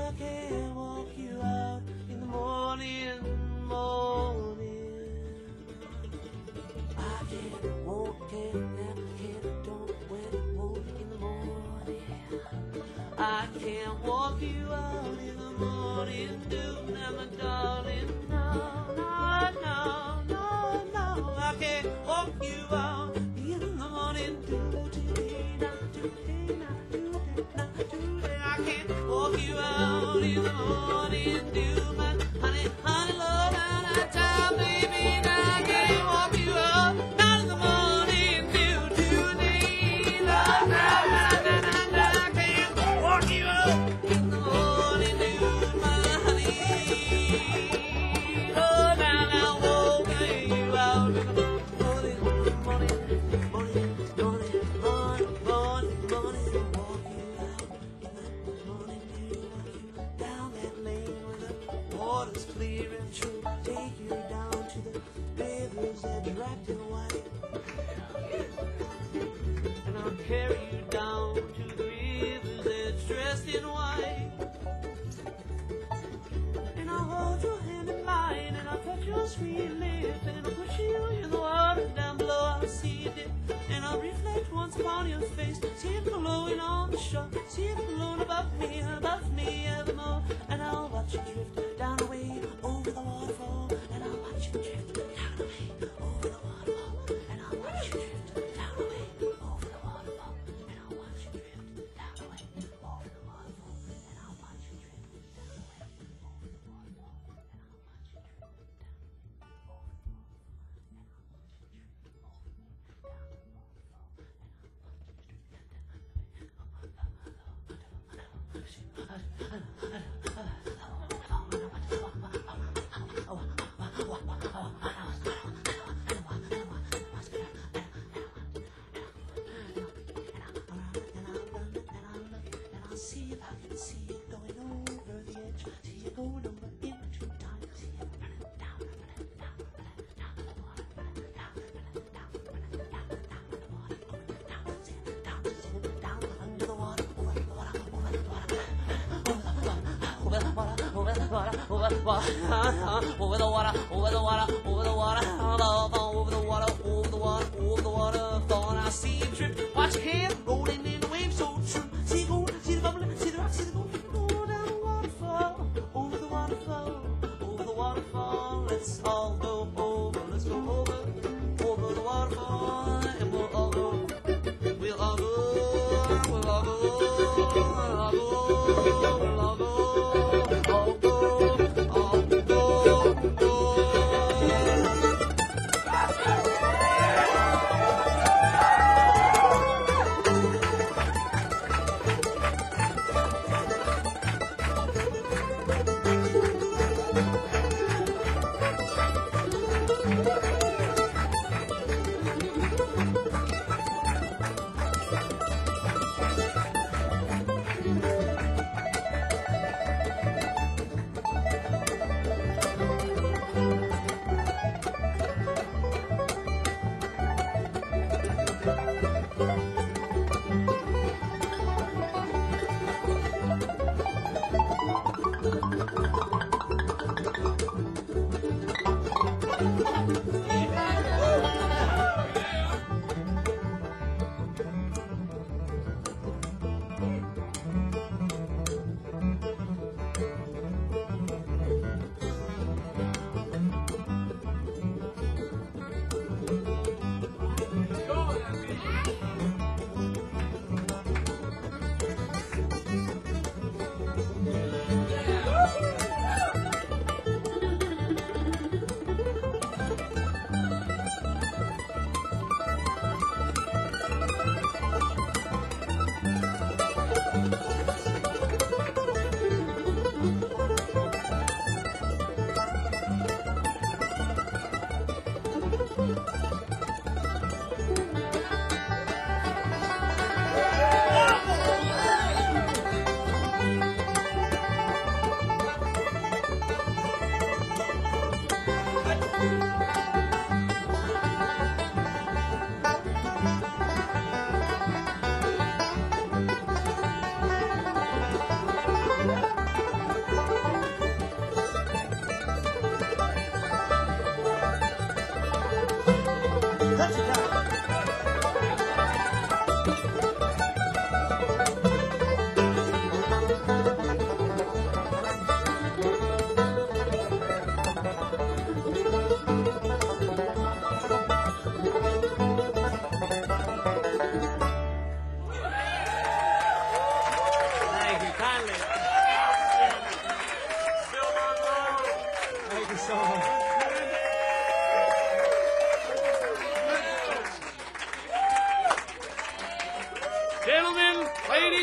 Speaker 1: I can't walk you out in the morning, morning. I can't walk, can't, can't, don't when walk in the morning. I can't walk you out in the morning, do now, my darling. No, no, no, no, no. I can't walk you out in the morning, do, do, do, do, do, do, do, do. I can't walk you out in the morning, do my honey, honey, love, and I tell baby, I can't walk you out, not in the morning, do, do, do, love, love, love, love, love. I can't walk you out in the morning, do my honey. Oh, now, now, walk you out in the morning, morning, morning, morning, morning, morning, morning, morning, walk you out in the morning, do walk you down that lane where the water's clear and true. Take you down to the river's edge, wrapped in white. And I'll carry you down to the river's edge, dressed in white. And I'll hold your hand in mine, and I'll touch your sweet lips, and I'll push you in the water down below. I'll see you dip, and I'll reflect once upon your face. See it glowing on the shore, see it glowing above me, above me evermore. And I'll watch you drift down away over the waterfall, and I'll watch you drift down away over the waterfall, and I'll watch you drift down away over the waterfall, and I'll watch you drift down away over the waterfall, and I'll watch you drift down away over the waterfall, and I'll watch you drift down over the waterfall, and I'll watch you drift see if I can see it going over the edge. See it go number into time. See it running down, running down, running down to the water, running down, running down, running down, down to the water, over, down, see it, down, see it, down under the water, over the water, over the water, over the water, over the water, over the water, over the water, over the water, over the water, over the water, over the water, over the water, over the water, falling. I see you drift, watch your hand rolling in the waves so true. See you go, see the bubbling, see the rock, see the go, go down the waterfall, over the waterfall, over the waterfall. Let's all go over, let's go over, over the waterfall, and we'll all go, we'll all go, we'll all go, we'll all go, we'll all go, all go, all go, go.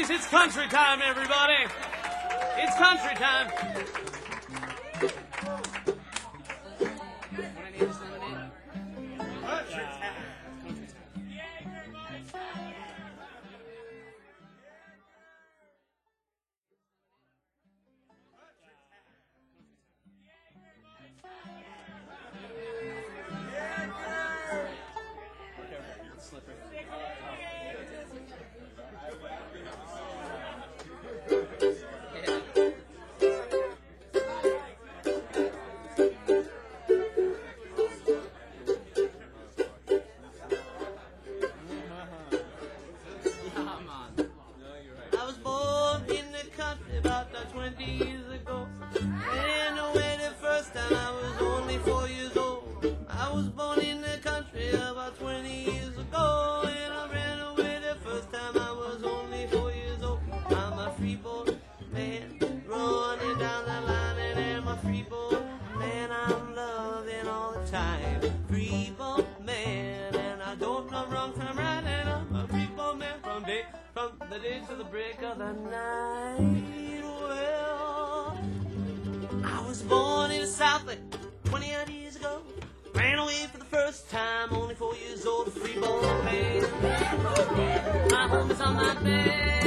Speaker 1: ladies, it's country time, everybody. It's country time.
Speaker 3: What I need is lemonade.
Speaker 2: Country time.
Speaker 3: Come on.
Speaker 1: I was born in the country about twenty years ago. Ran away the first time I was only four years old. I was born in the country about twenty years ago. And I ran away the first time I was only four years old. I'm a freeborn man, running down the line, and I'm a freeborn man. I'm loving all the time. Freeborn man, and I don't know wrong from right, and I'm a freeborn man from day, from the day to the break of the night. Well, I was born in the Southland twenty odd years ago. Ran away for the first time, only four years old, a freeborn man. My home is on my back.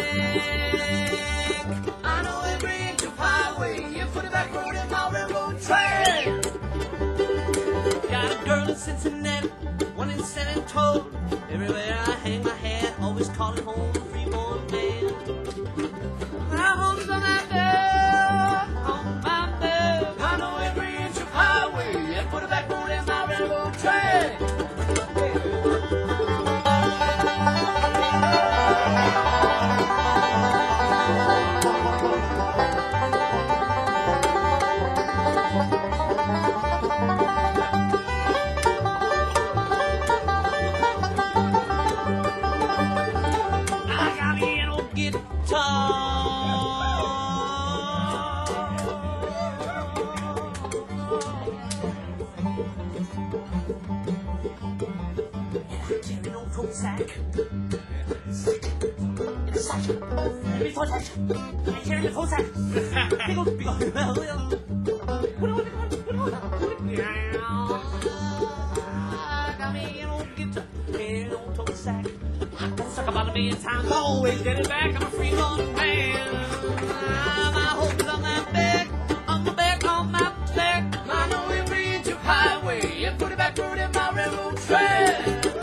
Speaker 1: I know every inch of highway. You put it back road in my railroad track. Got a girl in Cincinnati, one in San Antonio. Everywhere I hang my hat, always calling home a freeborn man. My home's on my back, on my back. I know every inch of highway. You put it back road in my railroad track. I got me an old carry no coat sack. It's a sack. Before sack. I carry the coat sack. Big old, big old. I got me an old guitar. Carry no coat sack. I've been stuck about a million times. Always get it back. I'm a freeborn man. My hope's on my back. On my back, on my back. I know every inch of highway. You put it back road in my railroad track.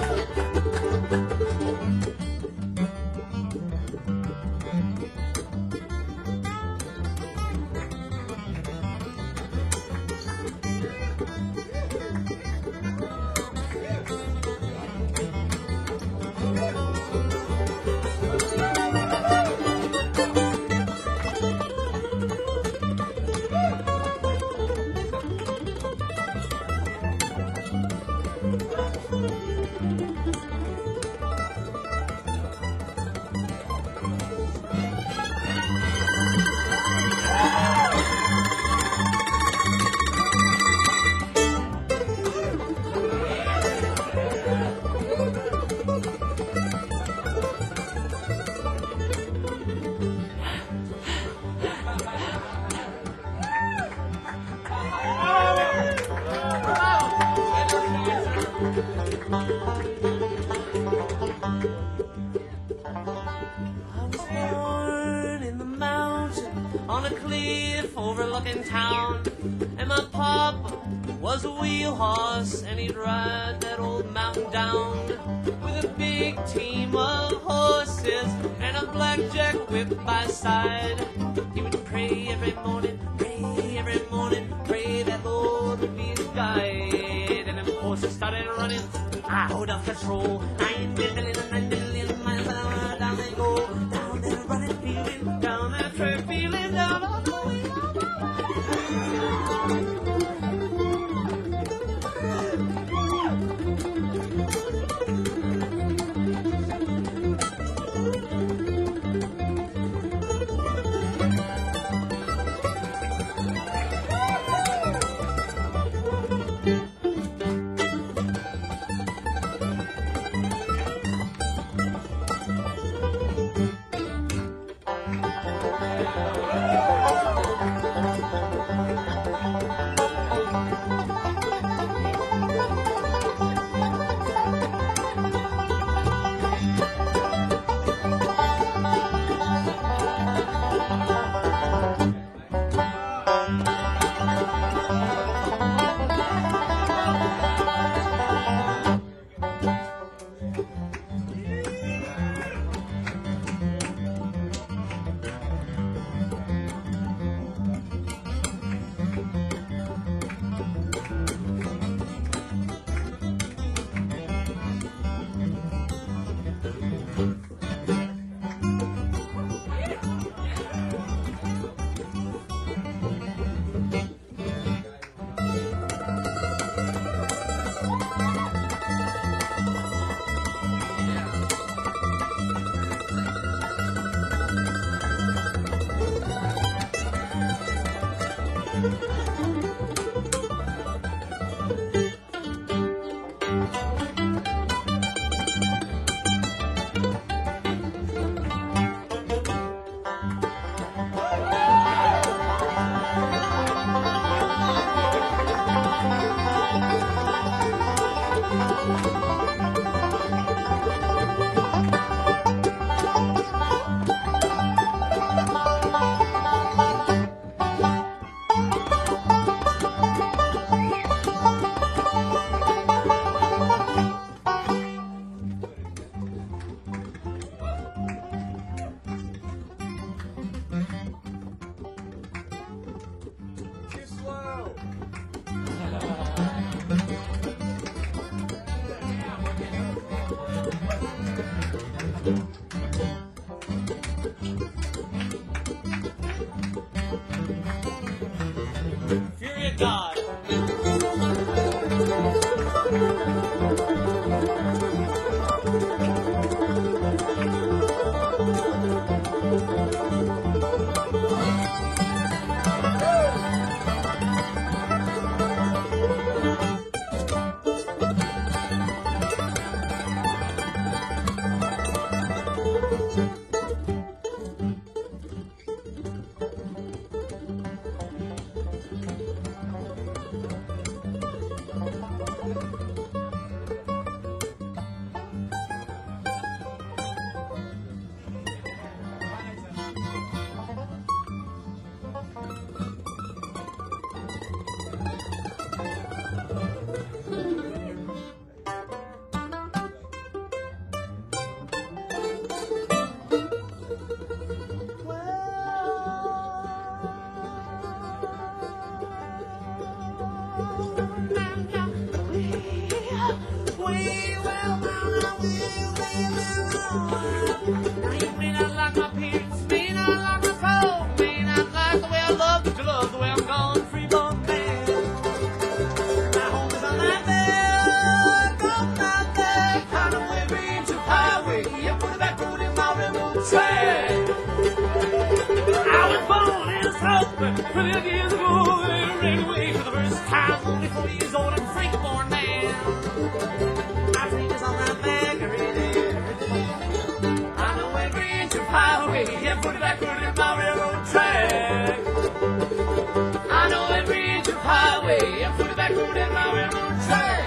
Speaker 1: I was born in the mountain on a cliff overlooking town, and my papa was a wheel horse, and he'd ride that old mountain down with a big team of horses and a blackjack whip by his side. He would pray every morning, pray every morning, pray that Lord would be his guide, and them horses started running out of control. Nine million, nine million miles an hour down they go, down there running, feeling down that track, feeling down all the way down.
Speaker 2: Too slow.
Speaker 1: Fury of God.
Speaker 4: Twelve years ago, I ran away for the first time. Only four years old, I'm a freak born man. I think it's on my back every day. I know every inch of highway, and put it back in my railroad track. I know every inch of highway, and put it back in my railroad track.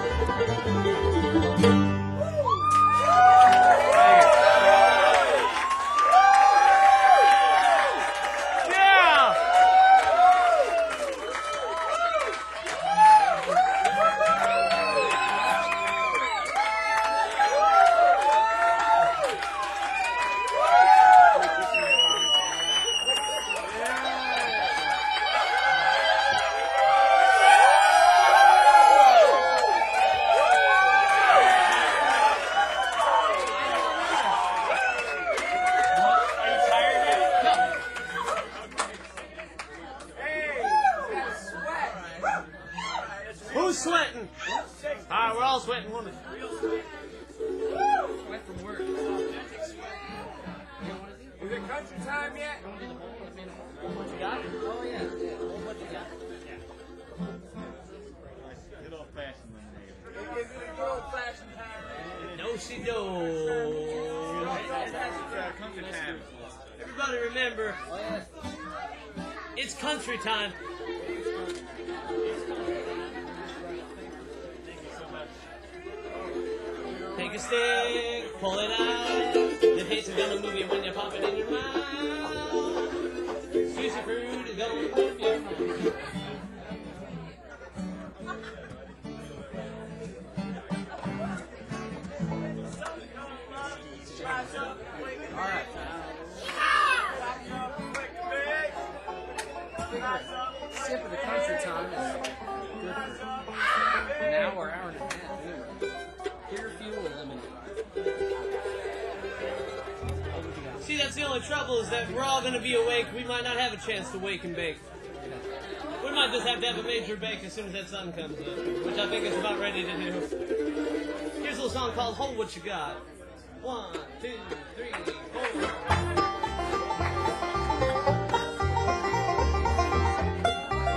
Speaker 1: Who's sweating? Alright, we're all sweating, woman.
Speaker 3: Went from work.
Speaker 2: Is it country time yet?
Speaker 3: What you got? Oh, yeah. yeah. What you got?
Speaker 2: Good old fashioned lemonade.
Speaker 4: Is it a good old-fashioned time?
Speaker 1: No, she don't.
Speaker 2: Country time.
Speaker 1: Everybody remember,
Speaker 3: Oh, yeah.
Speaker 1: it's country time. Take a stick, pull it out. The taste is gonna move you when you pop it in your mouth. Juicy fruit is gonna move you.
Speaker 3: Alright. Sip of the country time is good for an hour, hour and a half. Anyway. Pure fuel eliminated.
Speaker 1: See, that's the only trouble is that we're all gonna be awake. We might not have a chance to wake and bake. We might just have to have a major bake as soon as that sun comes up, which I think is about ready to do. Here's a little song called Hold What You Got. One, two, three, four.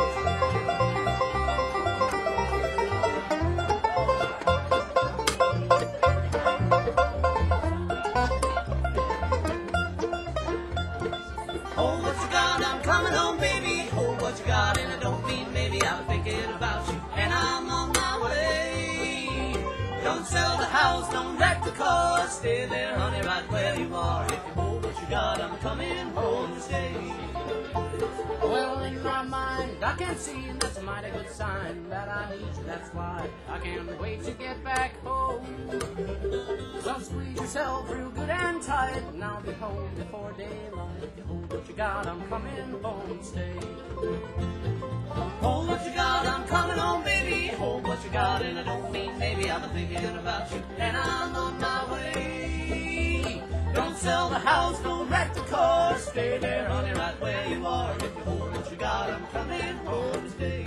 Speaker 1: Hold what you got, I'm coming home, baby. Hold what you got, and I don't mean maybe. I'm thinking about you, and I'm on my way. Don't sell the house, don't wreck the car. Stay there, honey, right where you are. If you hold what you got, I'm coming home to stay.
Speaker 4: Well, in my mind, I can see, and that's a mighty good sign that I need you. That's why I can't wait to get back home. So squeeze yourself real good and tight, and I'll be home before daylight. You hold what you got, I'm coming home to stay.
Speaker 1: Hold what you got, I'm coming home, baby. Hold what you got, and I don't mean maybe. I've been thinking about you, and I'm on my way. Don't sell the house, don't wreck the car. Stay there, honey, right where you are. If you hold what you got, I'm coming home to stay.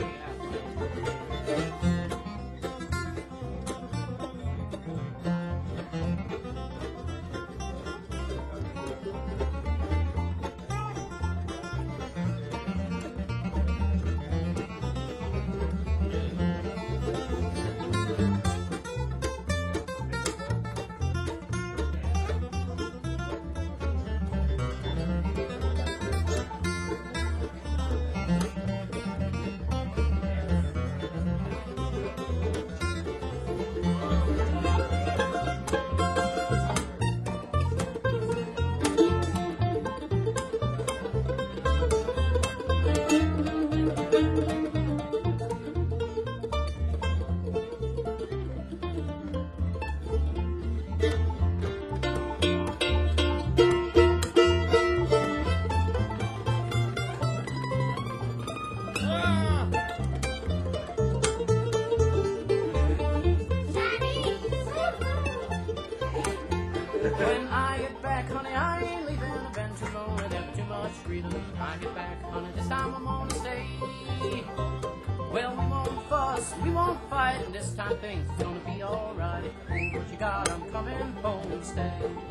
Speaker 4: When I get back, honey, I ain't leaving the bench alone. There's too much freedom. I get back, honey, this time I'm gonna stay. Well, we won't fuss, we won't fight, and this time things is gonna be alright. Hold what you got, I'm coming home to stay.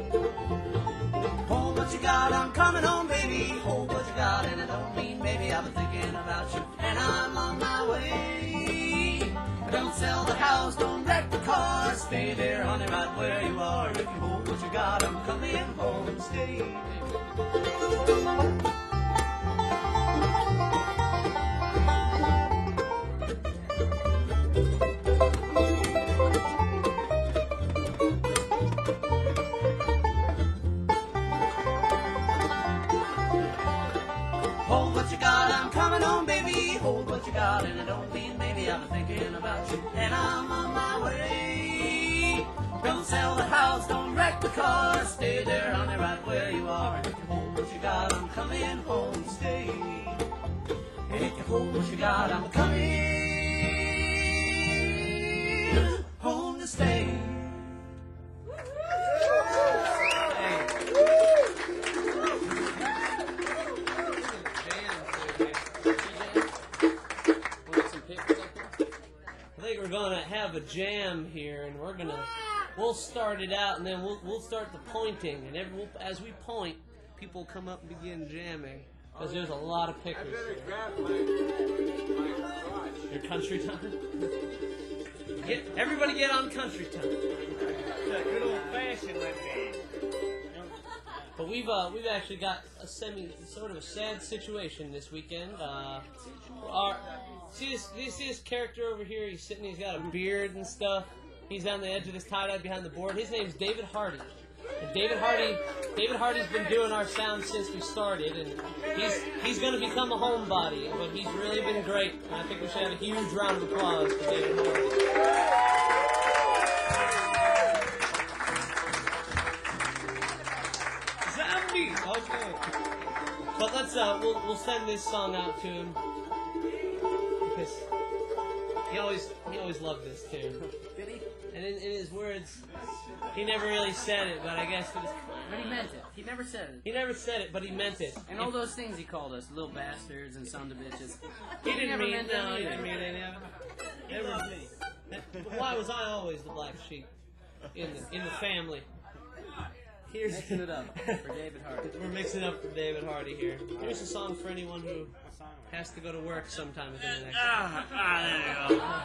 Speaker 1: Hold what you got, I'm coming home, baby. Hold what you got, and I don't mean maybe. I've been thinking about you, and I'm on my way. Don't sell the house, don't wreck the car. Stay there, honey, right where you are. If you hold what you got, I'm coming home to stay. Hold what you got, I'm coming home, baby. Hold what you got, and I don't mean maybe. I've been thinking about you, and I'm on my way. Don't sell the house, don't wreck the car. Stay there, honey, right where you are. And if you hold what you got, I'm coming home to stay. And if you hold what you got, I'm coming home to stay. I think we're gonna have a jam here, and we're gonna we'll start it out, and then we'll we'll start the pointing, and every, we'll, as we point, people come up and begin jamming because there's a lot of pickers. Your country time. Get everybody get on country time.
Speaker 2: Good old fashioned like that.
Speaker 1: But we've uh, we've actually got a semi sort of a sad situation this weekend. Uh, our see this this this character over here. He's sitting. He's got a beard and stuff. He's on the edge of this tie dye behind the board. His name's David Hardy. And David Hardy David Hardy's been doing our sound since we started, and he's he's going to become a homebody. But he's really been great. And I think we should have a huge round of applause for David Hardy. Okay. But let's uh we'll we'll send this song out to him because he always he always loved this too.
Speaker 4: Did he?
Speaker 1: And in, in his words, he never really said it, but I guess it was.
Speaker 4: But he meant it. He never said it.
Speaker 1: He never said it, but he meant it.
Speaker 4: And all those things he called us, little bastards and sons of bitches.
Speaker 1: He didn't
Speaker 4: never
Speaker 1: mean
Speaker 4: meant
Speaker 1: no,
Speaker 4: that
Speaker 1: he
Speaker 4: either.
Speaker 1: didn't mean any of it. Never me. Why was I always the black sheep in the in the family? Here's
Speaker 4: Mixing it up for David Hardy.
Speaker 1: We're mixing up for David Hardy here. Here's a song for anyone who has to go to work sometime within the next.
Speaker 2: Ah, ah, there you go.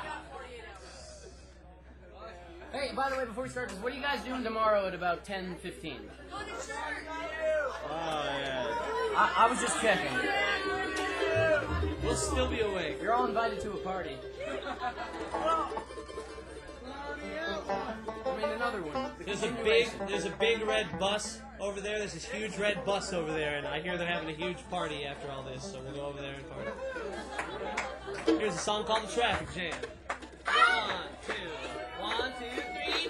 Speaker 4: Hey, by the way, before we start this, what are you guys doing tomorrow at about ten fifteen?
Speaker 2: Oh, yeah.
Speaker 4: I, I was just checking.
Speaker 3: We'll still be awake.
Speaker 4: You're all invited to a party. I mean, another one. The
Speaker 1: There's a big,
Speaker 4: continuation.
Speaker 1: there's a big red bus over there. There's this huge red bus over there, and I hear they're having a huge party after all this. So we'll go over there and party. Here's a song called "The Traffic Jam." One, two, one, two, three,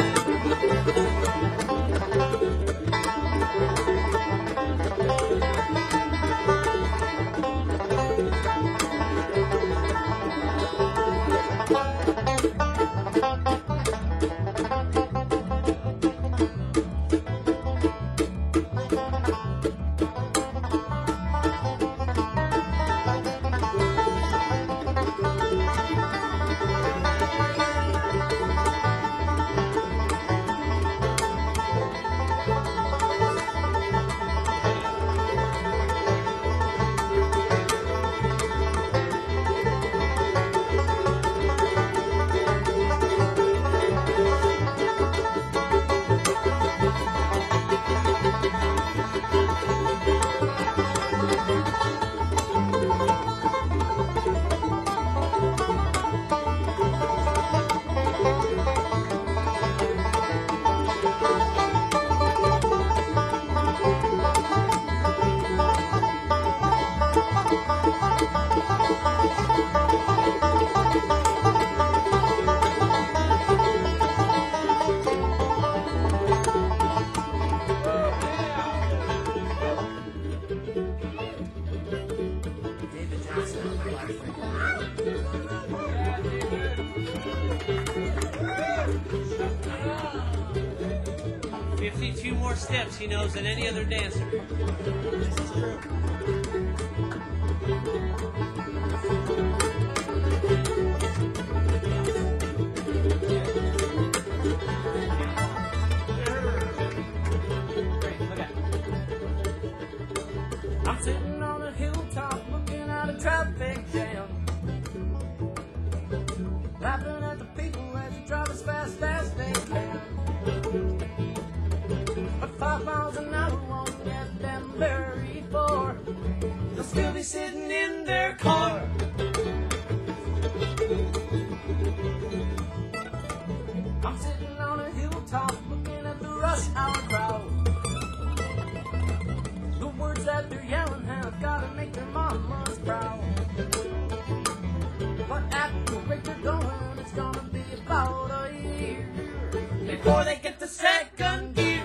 Speaker 4: David Johnson.
Speaker 1: fifty-two more steps he knows than any other dancer. This is true.
Speaker 4: Great, look at it. I'm sitting on a hilltop looking at a traffic jam. Laughing at the people as they drive as fast as they can. But five miles an hour won't get them very far. They'll still be sitting in their car. I'm sitting on a hilltop looking at the rush hour crowd. The words that they're yelling have gotta make their mamas proud. But at the rate they're going, it's gonna be about a year before they get the second gear.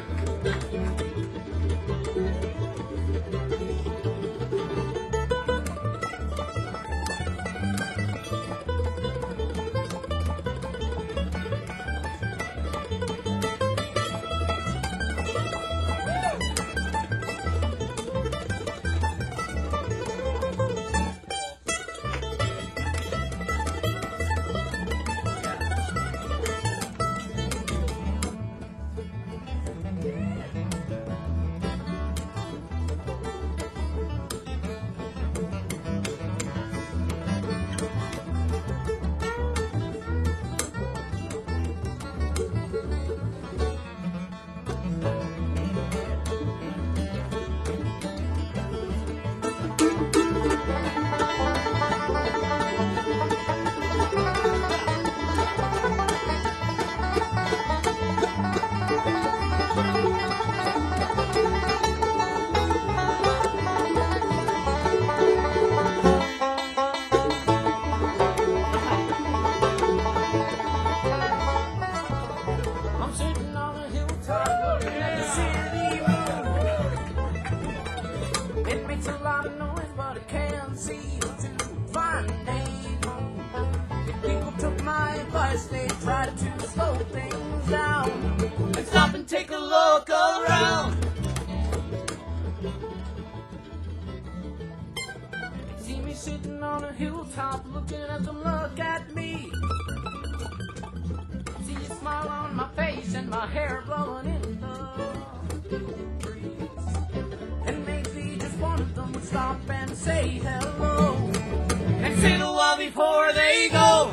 Speaker 4: I'm sitting on a hilltop looking at the city moon. It makes a lot of noise, but it can't seem to find a home. If people took my advice, they'd try to slow things down and stop and take a look around. See me sitting on a hilltop looking at them look at me. See a smile on my face and my hair blowing in the breeze. And maybe just one of them would stop and say hello and sit a while before they go.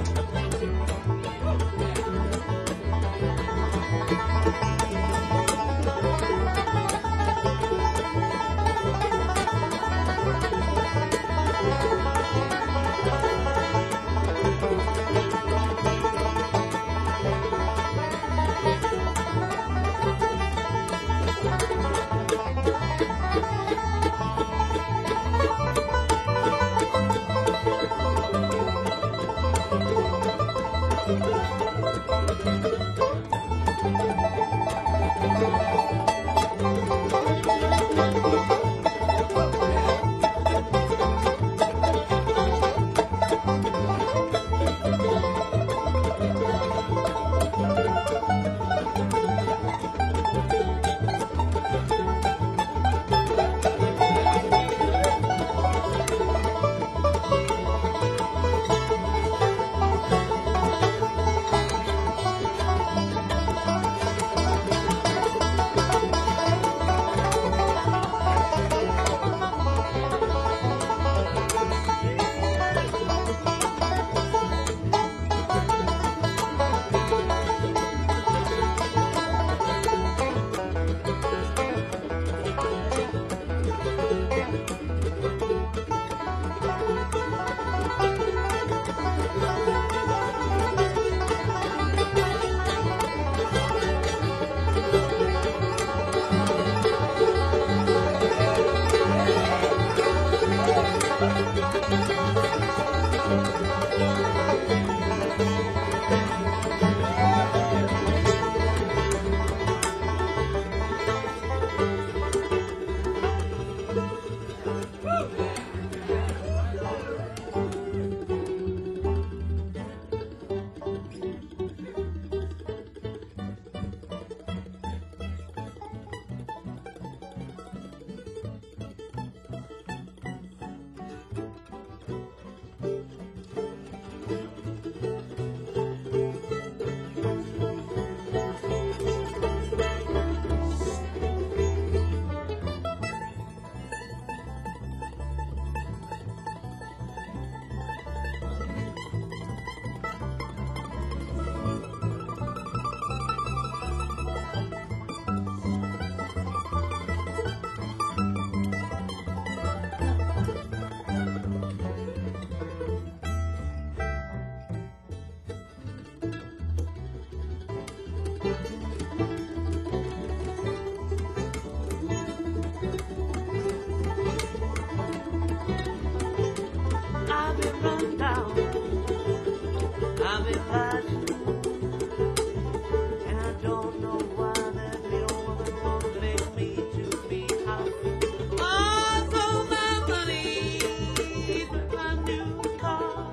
Speaker 1: I've been run down, I've been lied to, and I don't know why that little woman won't make me to be happy. I sold my money with my new car.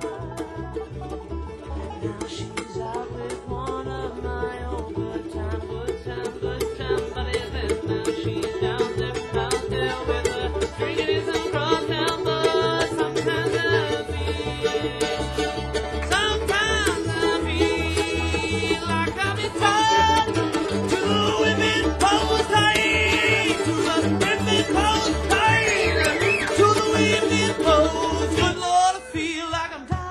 Speaker 1: Now she's out with one of my old good time, good time, good time buddies, and now she's down there, out there with her drinking in some crosstown bus. Sometimes I Sometimes I feel like I've been tied to the women post tight, to the women post tight, to the women post. Good Lord, I feel like I'm tied.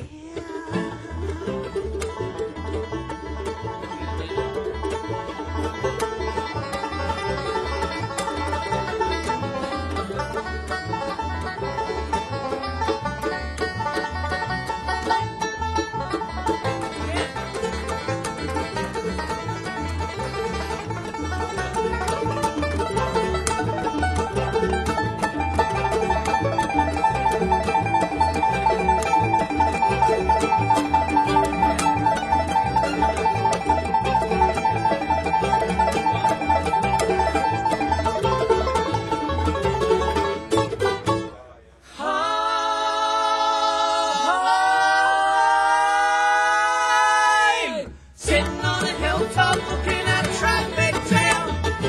Speaker 1: Sitting on a hilltop looking at a traffic jam.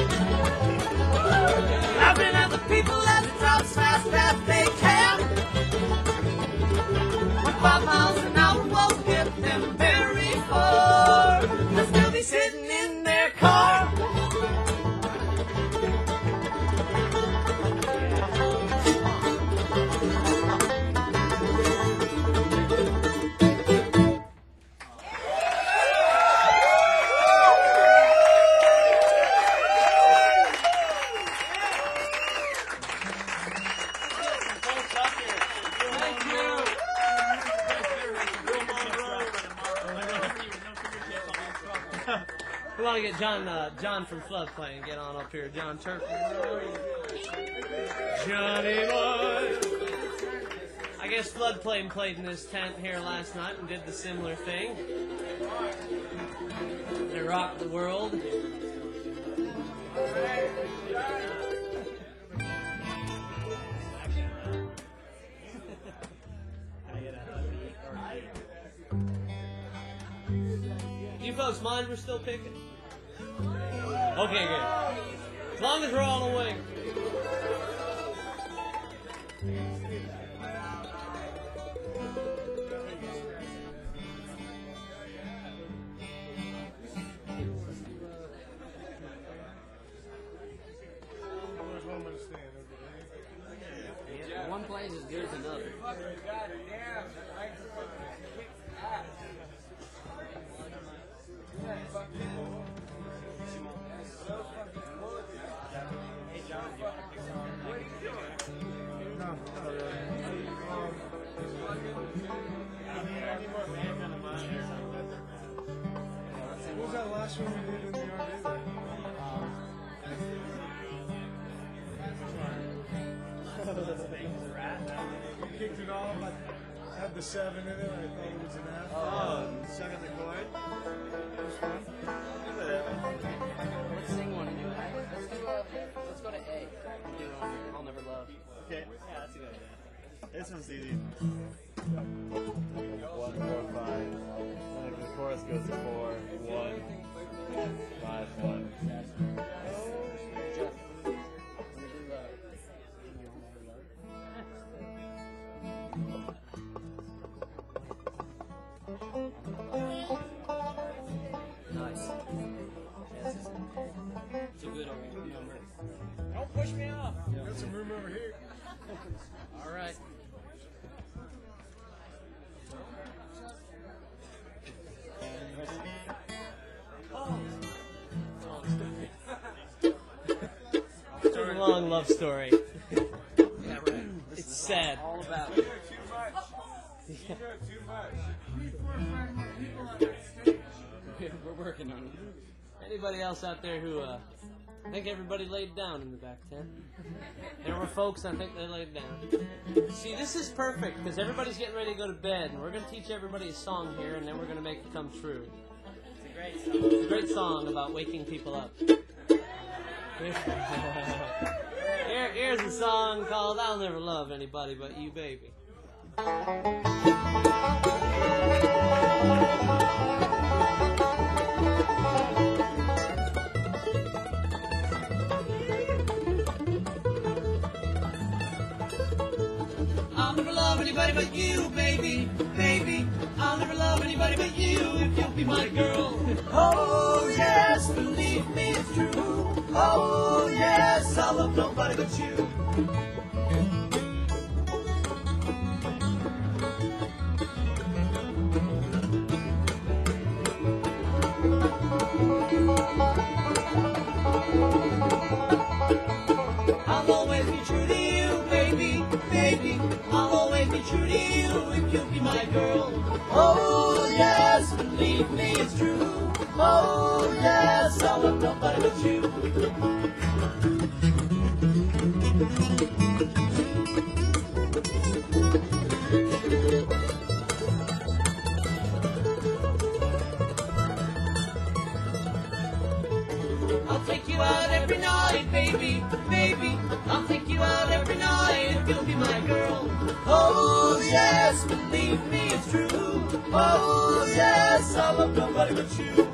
Speaker 1: Laughing at the people as it drops fast as they can. With five miles an hour won't get them very far. They'll still be sitting in their car. We want to get John, uh, John from Floodplain, get on up here. John Turpin. Johnny boy. I guess Floodplain played in this tent here last night and did the similar thing. They rocked the world. You folks mind we're still picking? Okay, good. As long as we're all awake.
Speaker 3: One place is good as another.
Speaker 2: What was that last one we did in the R V? You kicked it off. I had the seven in it. I thought it was an F.
Speaker 5: Oh, second the chord.
Speaker 3: Let's sing one and do it. Let's do a, let's go to A. We'll do um, I'll Never Love.
Speaker 5: Okay. Yeah, that's a good idea. This one's easy. One, four, five. And the chorus goes to four, one, five, one.
Speaker 3: Nice. Yes, it's, it's a good old number.
Speaker 2: Don't push me off. Got some room over here.
Speaker 3: All right.
Speaker 1: It's a long love story.
Speaker 3: Yeah, right.
Speaker 1: It's sad.
Speaker 3: All about
Speaker 2: You
Speaker 3: it.
Speaker 2: do too much. You do too much.
Speaker 3: We're working on it. Anybody else out there who, uh, I think everybody laid down in the back tent. There were folks, I think they laid down. See, this is perfect because everybody's getting ready to go to bed, and we're going to teach everybody a song here, and then we're going to make it come true. It's a great song. It's a great song about waking people up. Here, here's a song called I'll Never Love Anybody But You, Baby. I'll never love anybody but you, baby, baby. I'll never love anybody but you if you'll be my girl. Oh, yes, believe me, it's true. Oh, yes, I'll love nobody but you.
Speaker 1: you if you'll be my girl. Oh yes, believe me, it's true. Oh yes, I love nobody but you. I'll take you out every night, baby, baby. I'll take you out every night if you'll be my girl. Oh yes, believe me, it's true. Oh yes, I love nobody but you.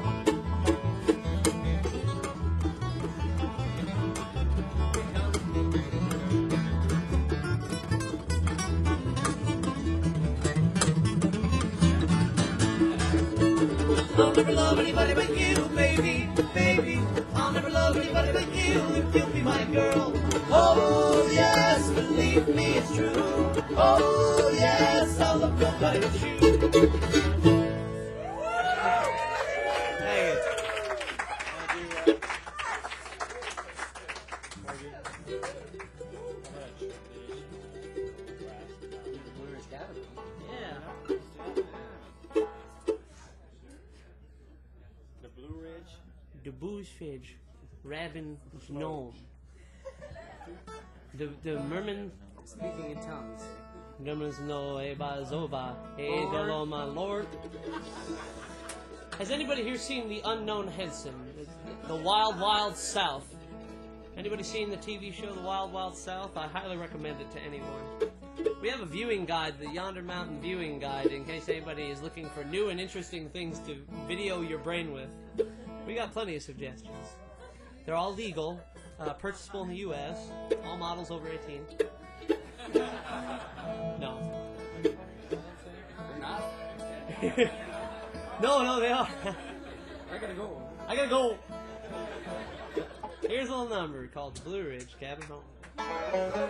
Speaker 1: I'll never love anybody but you, baby, baby. I'll never love anybody but you if you'll be my girl. Oh yes, believe me, it's true. Oh yes, I'll love nobody but you. Yeah.
Speaker 5: The Blue Ridge.
Speaker 3: The Booze Fidge, Rabin Gnome. The the Merman
Speaker 4: Speaking in tongues.
Speaker 3: Merman's no Eba Zova, E Dolo my lord. Has anybody here seen The Unknown Henson? The Wild Wild South? Anybody seen the T V show The Wild Wild South? I highly recommend it to anyone. We have a viewing guide, the Yonder Mountain Viewing Guide, in case anybody is looking for new and interesting things to video your brain with. We got plenty of suggestions. They're all legal, uh, purchasable in the U S, all models over eighteen. No.
Speaker 4: They're not?
Speaker 3: No, no, they are.
Speaker 4: I gotta go.
Speaker 3: I gotta go. Here's a little number called the Blue Ridge Cabin Home.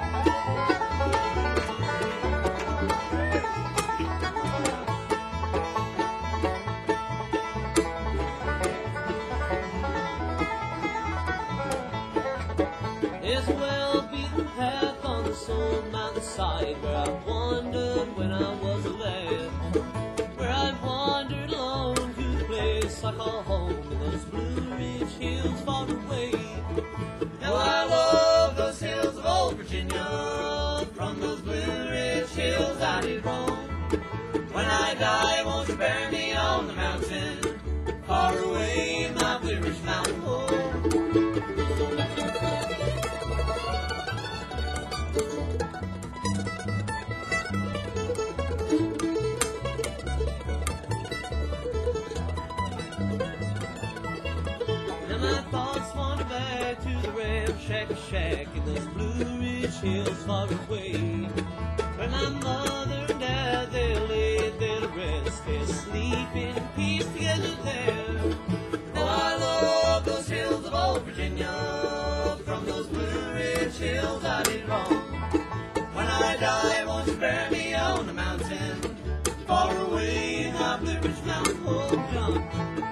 Speaker 3: There's a well-beaten path on this old mountainside where I wandered when I was a lad. Where I wandered alone to the place I call home in those Blue Ridge hills far away. Now I love those hills of old Virginia. From those Blue Ridge hills I did roam. When I die, won't you bury me on the mountain far away in my Blue Ridge mountain home? Now my thoughts wander back to the ramshackle shack in those Blue Ridge hills far away, where my mother and dad, they laid there to rest. They sleep in peace together there. Now I love those hills of old Virginia. From those Blue Ridge hills I did roam. When I die, won't you bury me on the mountain far away in my Blue Ridge mountain home? John.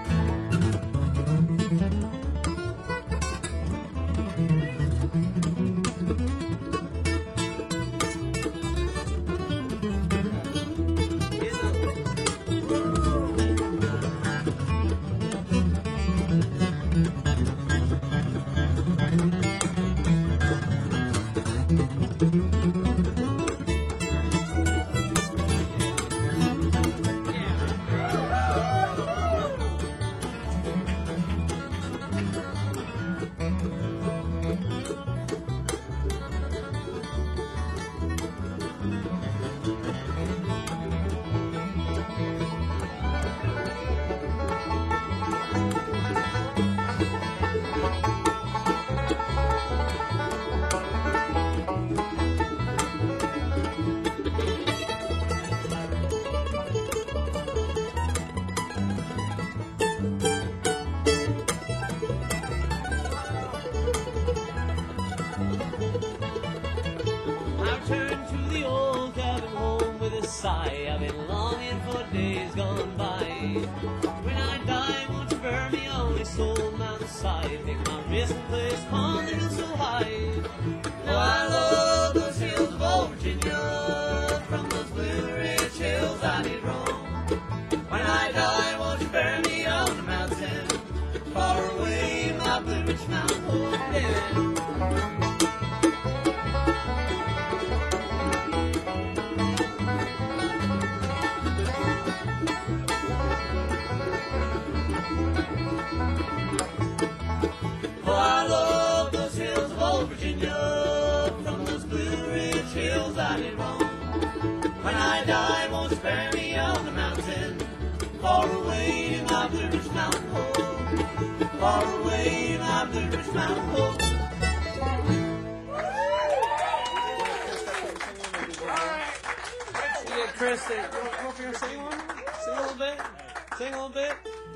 Speaker 3: sigh. I've been longing for days gone by. When I die, won't you burn me on this old mountainside? Make my resting place upon the hill so high. Now I love those hills of old Virginia. From
Speaker 1: Rich Mountain Hole, yeah. Oh, I love those hills of old Virginia, from those Blue Ridge hills I did roam. When I die, won't spare me on the mountain, far away in my Blue Ridge Mountain home, far away in my Blue Ridge Mountain home. Yeah, Chris, uh, you want to come up here and sing one? Sing a little bit? Sing a little bit?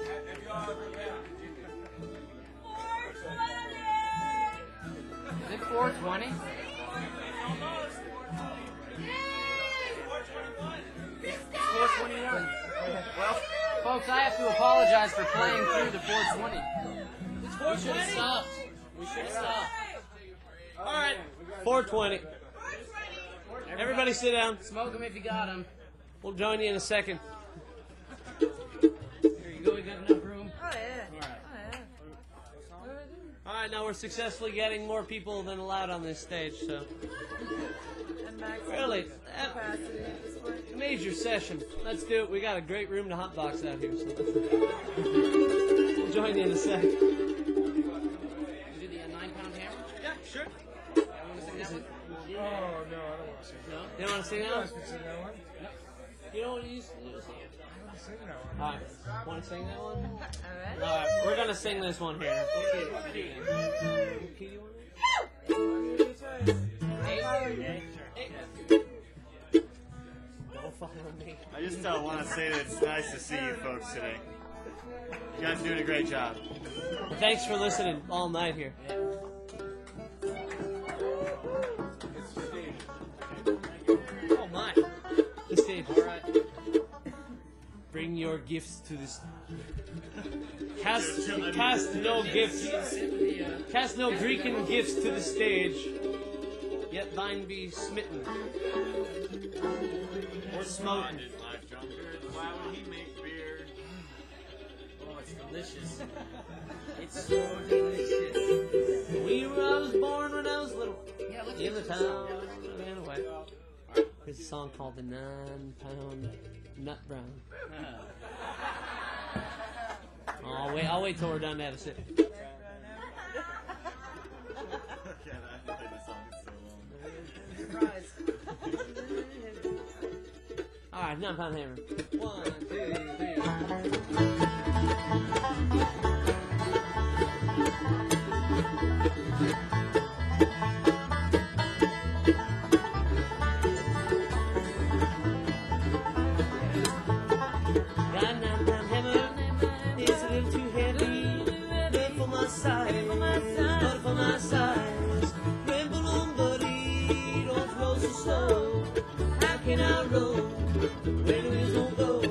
Speaker 4: Is it four twenty? four twenty-one. Well, folks, I have to apologize for playing through the four twenty.
Speaker 3: We should have stopped. We should have stopped.
Speaker 1: All right, four twenty. Everybody sit down.
Speaker 4: Smoke them if you got them.
Speaker 1: We'll join you in a second.
Speaker 4: Here you go. We got enough room.
Speaker 6: Oh yeah. Oh yeah.
Speaker 1: All right, now we're successfully getting more people than allowed on this stage, so
Speaker 6: And maximum
Speaker 1: really, that
Speaker 6: capacity at this point.
Speaker 1: major session. Let's do it. We got a great room to hotbox out here, so let's we'll join you in a sec.
Speaker 4: You do the uh, nine pound hammer?
Speaker 1: Yeah, sure.
Speaker 4: I want to sing this one.
Speaker 5: Oh, no, I don't want to sing
Speaker 4: No?
Speaker 1: You don't want to sing that one?
Speaker 5: that. Sing that one?
Speaker 1: You don't want to use you just sing it.
Speaker 5: I want to sing that one.
Speaker 1: All right, want to sing that one?
Speaker 6: All right.
Speaker 1: All right, we're gonna sing this one here. What key? What key do you want? Don't follow me.
Speaker 2: I just uh, want to say that it's nice to see you folks today. You guys are doing a great job.
Speaker 1: Thanks for listening all night here. Oh my! The stage. All right. Bring your gifts to this. Cast, cast no gifts. Cast no Greeking gifts to the stage. Yet thine be smitten or smoten.
Speaker 2: Why would he make beer?
Speaker 3: Oh, it's delicious. It's so delicious.
Speaker 1: We were, I was born when I was little.
Speaker 4: Yeah, look
Speaker 1: In the
Speaker 4: at
Speaker 1: town, ran away. There's a song called the Nine Pound Nut Brown. Oh, I'll wait, I'll wait till we're done to have a sip.
Speaker 2: Yeah, I played this song so long.
Speaker 6: Surprise.
Speaker 1: Alright, Nine Pound Hammer. One, two, three. Got a nine pound hammer, it's a little too heavy, but for my size, but for my size. Ramble on, buddy, don't roll so slow. How can I roll when the wheels don't go?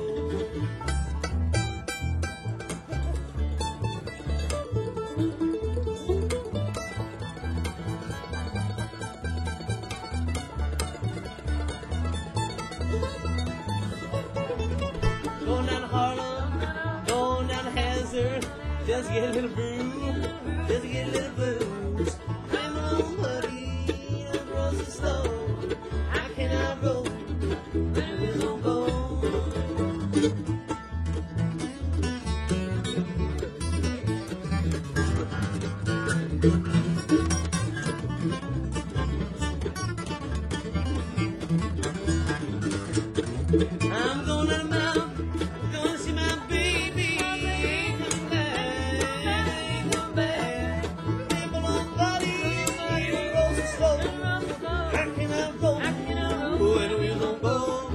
Speaker 1: Going down to Harlem, going down to Hazard, just to get a little brew, just to get a little booze. Ramble on, buddy, don't roll so slow. How can I roll when the wheels don't go? I'm going to the mountain, gonna see my baby. Come back, come back. Ramble on, buddy, don't roll so slow. How can I roll when the wheels don't go?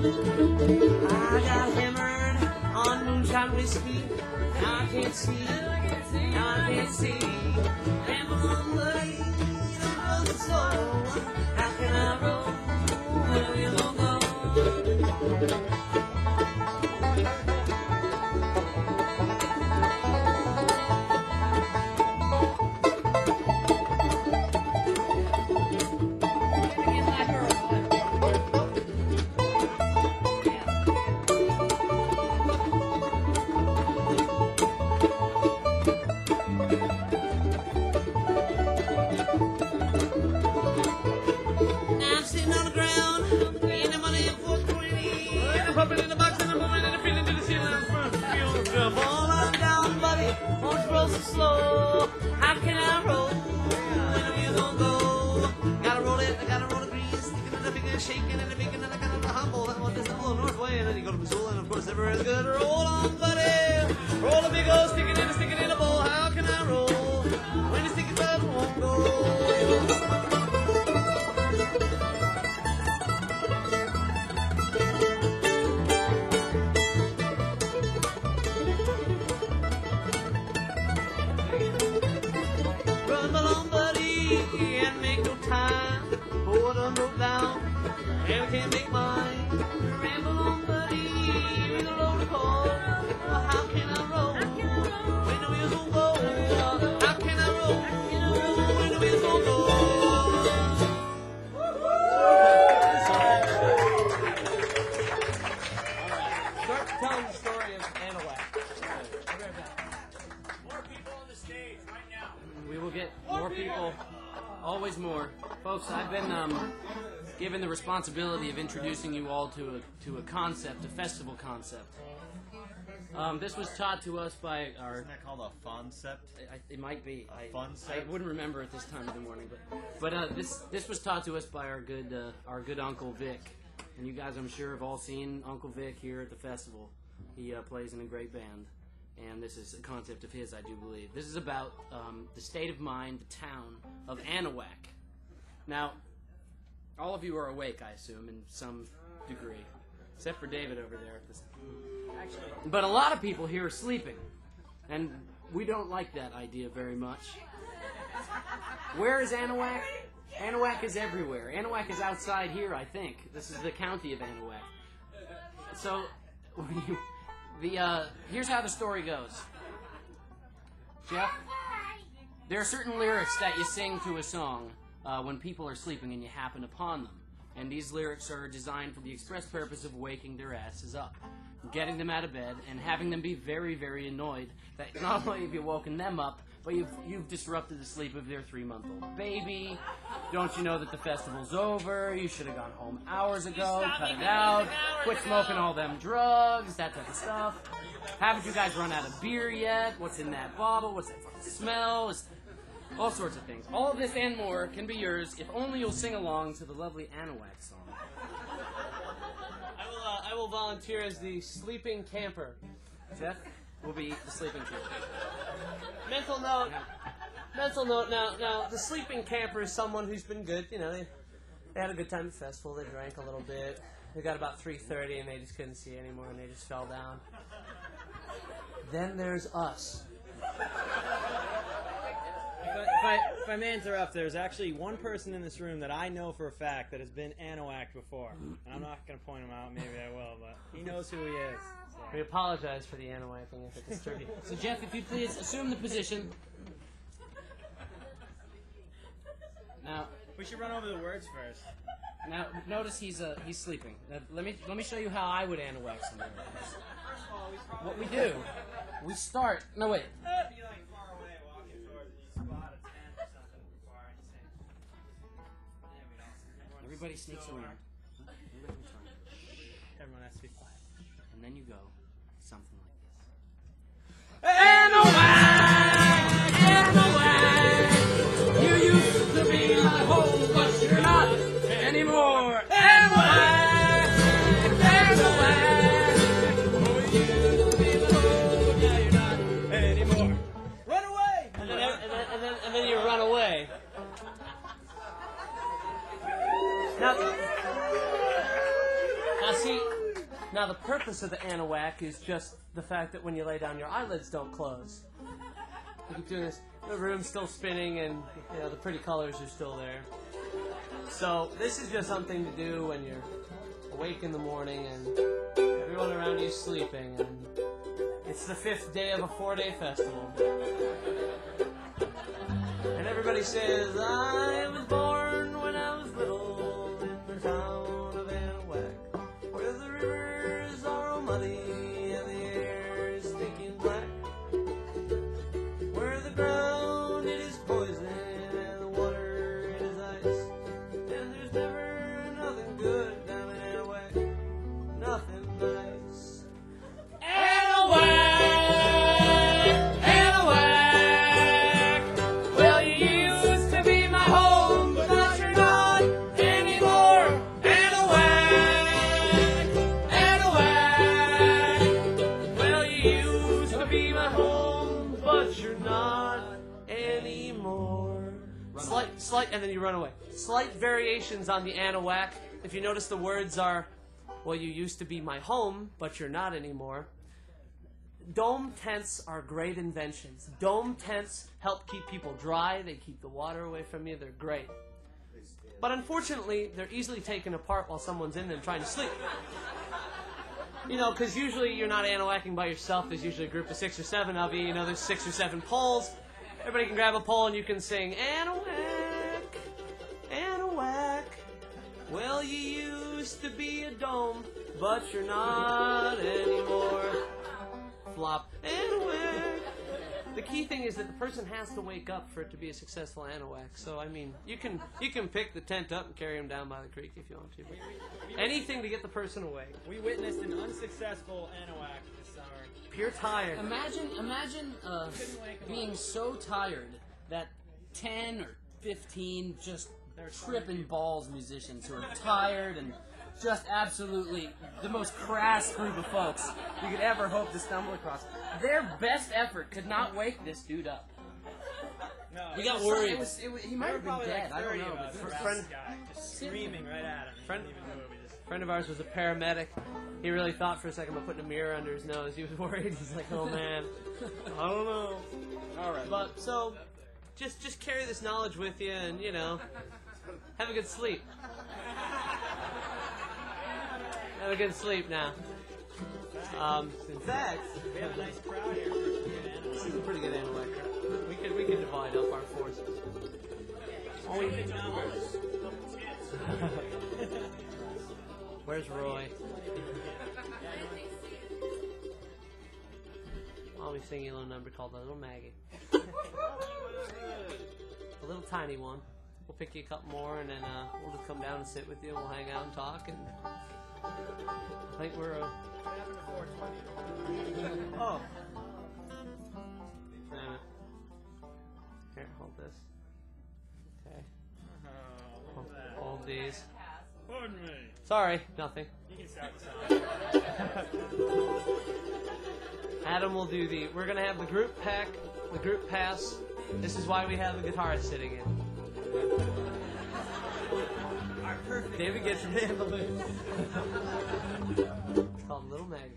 Speaker 1: I got hammered on moonshine whiskey. Now I can't see. Now I can't see. Ramble on, buddy. Don't roll so slow. How can I roll when we won't go? Now I'm sitting on the ground, getting the money in four twenty. And I'm pumping in the box and I'm moving and I'm feeling to the ceiling. I'm front, feeling good. Fall on down, buddy. Won't you roll so slow? How can I roll? When are we gonna go? Gotta roll it, I gotta roll the grease. Sticking in the big and shaking and the big and I gotta the humble. That one is the full North Way. And then you go to Missoula and of course everywhere is good. Roll on, buddy. Roll a big old sticking in, sticking in a bowl. How can I roll? When you stick it, but it won't go. Run along, buddy, and make no time. Pour the rope down, and we can't make mine. Ramble on, buddy, with a load of coal. Well, how can I roll when the wheels won't go? How can I roll when the wheels won't go?
Speaker 2: Start telling the story of Anahuac.
Speaker 4: More people on the stage right now.
Speaker 3: We will get more people, always more. Folks, I've been um, given the responsibility of introducing you all to a, to a concept, a festival concept. Um, this was taught to us by our...
Speaker 5: Isn't that called a concept?
Speaker 3: I, it might be. I,
Speaker 5: Funcept?
Speaker 3: I wouldn't remember at this time of the morning, but but uh, this this was taught to us by our good uh, our good Uncle Vic, and you guys I'm sure have all seen Uncle Vic here at the festival. He uh, plays in a great band, and this is a concept of his, I do believe. This is about um, the state of mind, the town of Anahuac. Now, all of you are awake, I assume, in some degree, except for David over there. At this. But a lot of people here are sleeping, and we don't like that idea very much. Where is Anahuac? Anahuac is everywhere. Anahuac is outside here, I think. This is the county of Anahuac. So, the uh, here's how the story goes. Jeff, there are certain lyrics that you sing to a song uh, when people are sleeping and you happen upon them. And these lyrics are designed for the express purpose of waking their asses up, getting them out of bed, and having them be very, very annoyed that not only have you woken them up, but you've, you've disrupted the sleep of their three-month-old baby. Don't you know that the festival's over? You should have gone home hours ago. Cut it out. Quit smoking all them drugs, that type of stuff. Haven't you guys run out of beer yet? What's in that bottle? What's that fucking smell? It's all sorts of things. All of this and more can be yours if only you'll sing along to the lovely Anahuac song.
Speaker 1: I will, uh, I will volunteer as the sleeping camper.
Speaker 3: Jeff will be the sleeping camper.
Speaker 1: Mental note. Mental note. Now, now, the sleeping camper is someone who's been good. You know, they, they had a good time at the festival. They drank a little bit. They got about three thirty and they just couldn't see anymore and they just fell down. Then there's us.
Speaker 2: If I, if, I, if I may interrupt, there's actually one person in this room that I know for a fact that has been Anahuac before. And I'm not going to point him out, maybe I will, but he knows who he is. So.
Speaker 1: We apologize for the Anahuacing if it disturbed you.
Speaker 3: So Jeff, if you please assume the position. Now,
Speaker 2: We should run over the words first.
Speaker 3: now notice he's uh, he's sleeping. Now, let me let me show you how I would Anahuac somebody. What we do, we start. No wait.
Speaker 2: Be like far away, walking towards it. You spot a tent or something far, and you say, there we go.
Speaker 3: Everybody sneaks around. Everybody comes around.
Speaker 2: Everyone has to be quiet.
Speaker 3: And then you go something like this. Anahuac, Anahuac, you used to be my home, but you're not anymore. Anahuac, Anahuac, oh, you used to be my home, now you're not anymore.
Speaker 2: Run away!
Speaker 1: And then, and then, and then, and then you run away. Now, now see,
Speaker 3: Now, the purpose of the Anahuac is just the fact that when you lay down, your eyelids don't close. You keep doing this. The room's still spinning, and you know the pretty colors are still there. So this is just something to do when you're awake in the morning and everyone around you is sleeping, and it's the fifth day of a four-day festival. And everybody says, I was born when I was little in the town of Anahuac, where the rivers are all muddy and the air is stinking black, where the ground it is poison and the water it is ice, and there's never nothing good down in Anahuac, nothing nice. Anahuac, Anahuac, well you used to be my home, but now you're not anymore. Anahuac, Anahuac, well you used to be my home, but you're not anymore. Slight, slight, and then you run away. Slight variations on the Anahuac. If you notice, the words are, well, you used to be my home, but you're not anymore. Dome tents are great inventions. Dome tents help keep people dry. They keep the water away from you. They're great. But unfortunately, they're easily taken apart while someone's in them trying to sleep. You know, because usually you're not Anahuacing by yourself. There's usually a group of six or seven of you. You know, there's six or seven poles. Everybody can grab a pole and you can sing, Anahuac, Anahuac. Well, you used to be a dome, but you're not anymore. Flop, Anahuac. The key thing is that the person has to wake up for it to be a successful Anahuac. So, I mean, you can you can pick the tent up and carry them down by the creek if you want to. But anything to get the person awake.
Speaker 2: We witnessed an unsuccessful Anahuac this summer.
Speaker 3: Pure tired.
Speaker 4: Imagine, imagine uh, being so tired that ten or fifteen just tripping balls musicians who are tired and just absolutely the most crass group of folks you could ever hope to stumble across. Their best effort could not wake this dude up.
Speaker 2: No,
Speaker 3: We
Speaker 2: it
Speaker 3: got
Speaker 2: was-
Speaker 3: worried.
Speaker 4: It was, it was, he
Speaker 2: They
Speaker 4: might
Speaker 2: were
Speaker 4: have been
Speaker 2: probably
Speaker 4: dead.
Speaker 2: like
Speaker 4: I don't
Speaker 2: thirty
Speaker 4: know.
Speaker 2: of
Speaker 4: But
Speaker 2: us
Speaker 3: fr-
Speaker 2: around
Speaker 3: friend-
Speaker 2: this guy, just screaming right at him. He
Speaker 3: Friend-
Speaker 2: didn't even move. He just
Speaker 3: A friend of ours was a paramedic. He really thought for a second about putting a mirror under his nose. He was worried. He's like, oh man, I don't know.
Speaker 4: all right.
Speaker 3: But so, just just carry this knowledge with you, and you know, have a good sleep. Have a good sleep now. Um, in fact,
Speaker 2: we have a nice crowd here for some good
Speaker 3: this is a
Speaker 2: animals.
Speaker 3: pretty good Anahuac crowd. We could we could divide up our forces.
Speaker 2: Only big numbers.
Speaker 3: Where's Roy? I'll be singing a little number called "The Little Maggie." A little tiny one. We'll pick you a couple more, and then uh, we'll just come down and sit with you. We'll hang out and talk, and I think we're. Uh, oh. Damn it. Here, hold this. Okay.
Speaker 2: Oh,
Speaker 3: Hold,
Speaker 2: look at that.
Speaker 3: hold these.
Speaker 2: Pardon me.
Speaker 3: Sorry, nothing.
Speaker 2: You can start the song.
Speaker 3: Adam will do the. We're gonna have the group pack, the group pass. This is why we have the guitarist sitting in.
Speaker 2: Our perfect.
Speaker 3: David gets to handle it. It's called Little Maggie.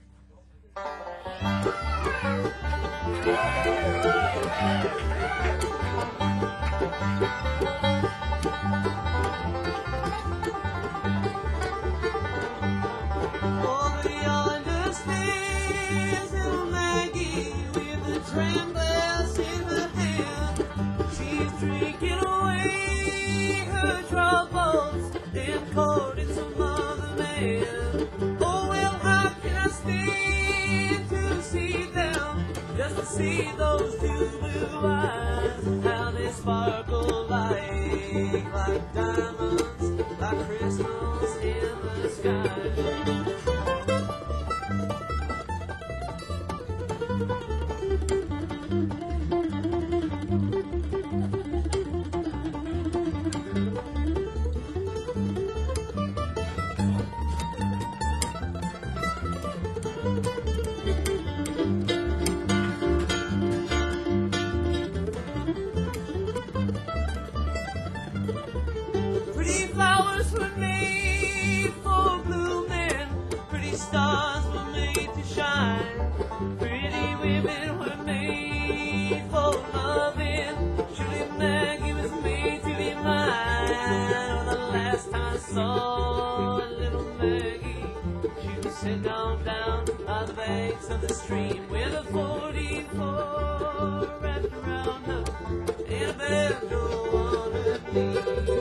Speaker 3: Over yonder stands little Maggie with a dram glass in her hand. She's drinking away her troubles and courting some other man. Oh well, how can I stand to see them? Just to see those two blue eyes, how they sparkle like like diamonds, like crystals in the sky. Pretty flowers were made
Speaker 1: banks of the stream with a forty-four wrapped around her and a banjo on her knee.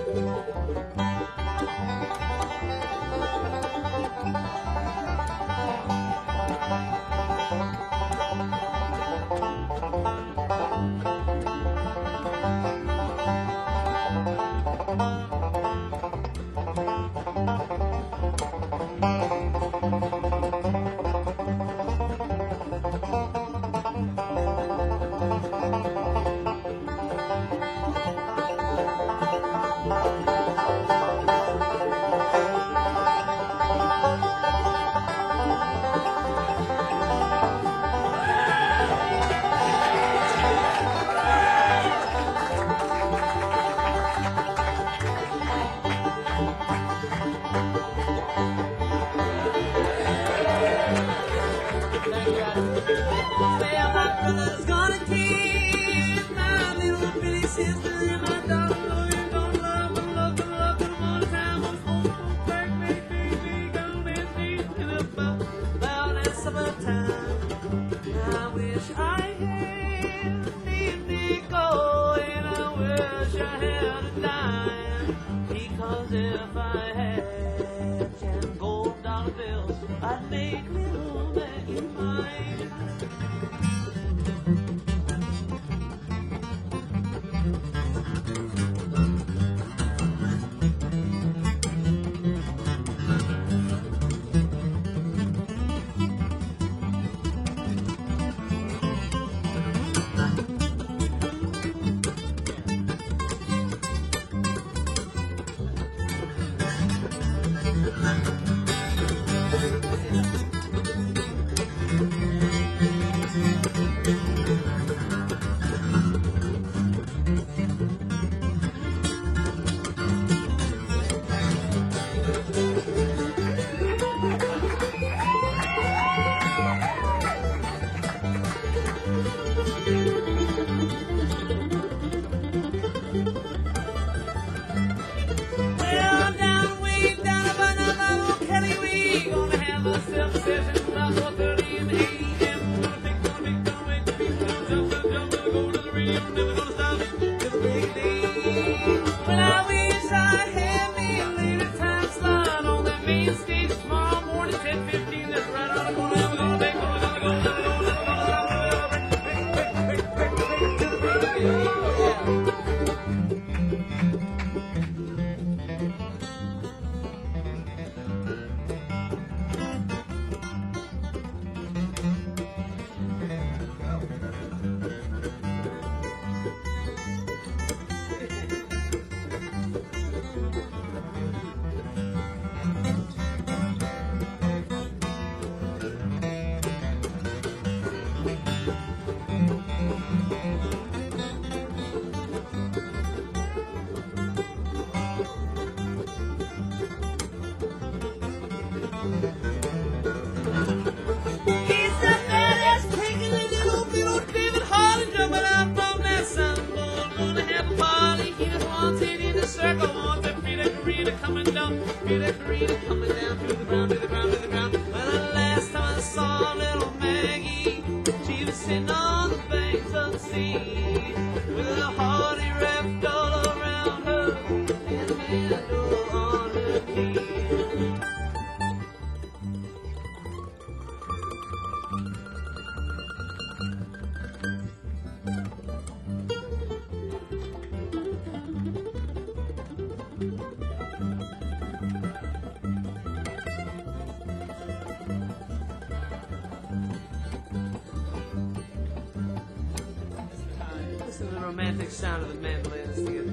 Speaker 1: Well, my brother's gonna keep my little pretty sister and my dog. Oh, you're gonna love them, love them, love them all the time. I'm supposed to back, baby, baby, gonna be deep in the boat about that summertime. I wish I had me a nickel and I wish I had a dime, because if I had ten gold dollar bills, I'd make little Maggie mine. Well, down, way down about another little Kelly, we gonna have a self-session about four thirty in the A M. Gonna pick, gonna pick, gonna wait, gonna pick, gonna jump, gonna jump, gonna go to the radio, never gonna stop it till the break of day. Well, I wish I had me a later time slot on that main stage tomorrow morning, ten fifteen. That's right on the corner. We're gonna make, gonna, gonna go, gonna go, gonna go, break, break, break, break, break, break, till the break of day. Yeah. He's the badass taking a little bit of David Harlan jumping out from that sunboard. Gonna have a party, he just wants it in a circle. Wants that Frida Karina coming down, Frida Karina coming down to the ground, to the ground, to the ground. Well, the last time I saw little Maggie, she was sitting on the banks of the sea with a hearty wrapped all around her and a handle on her knee. Listen to the romantic sound of the mandolins together.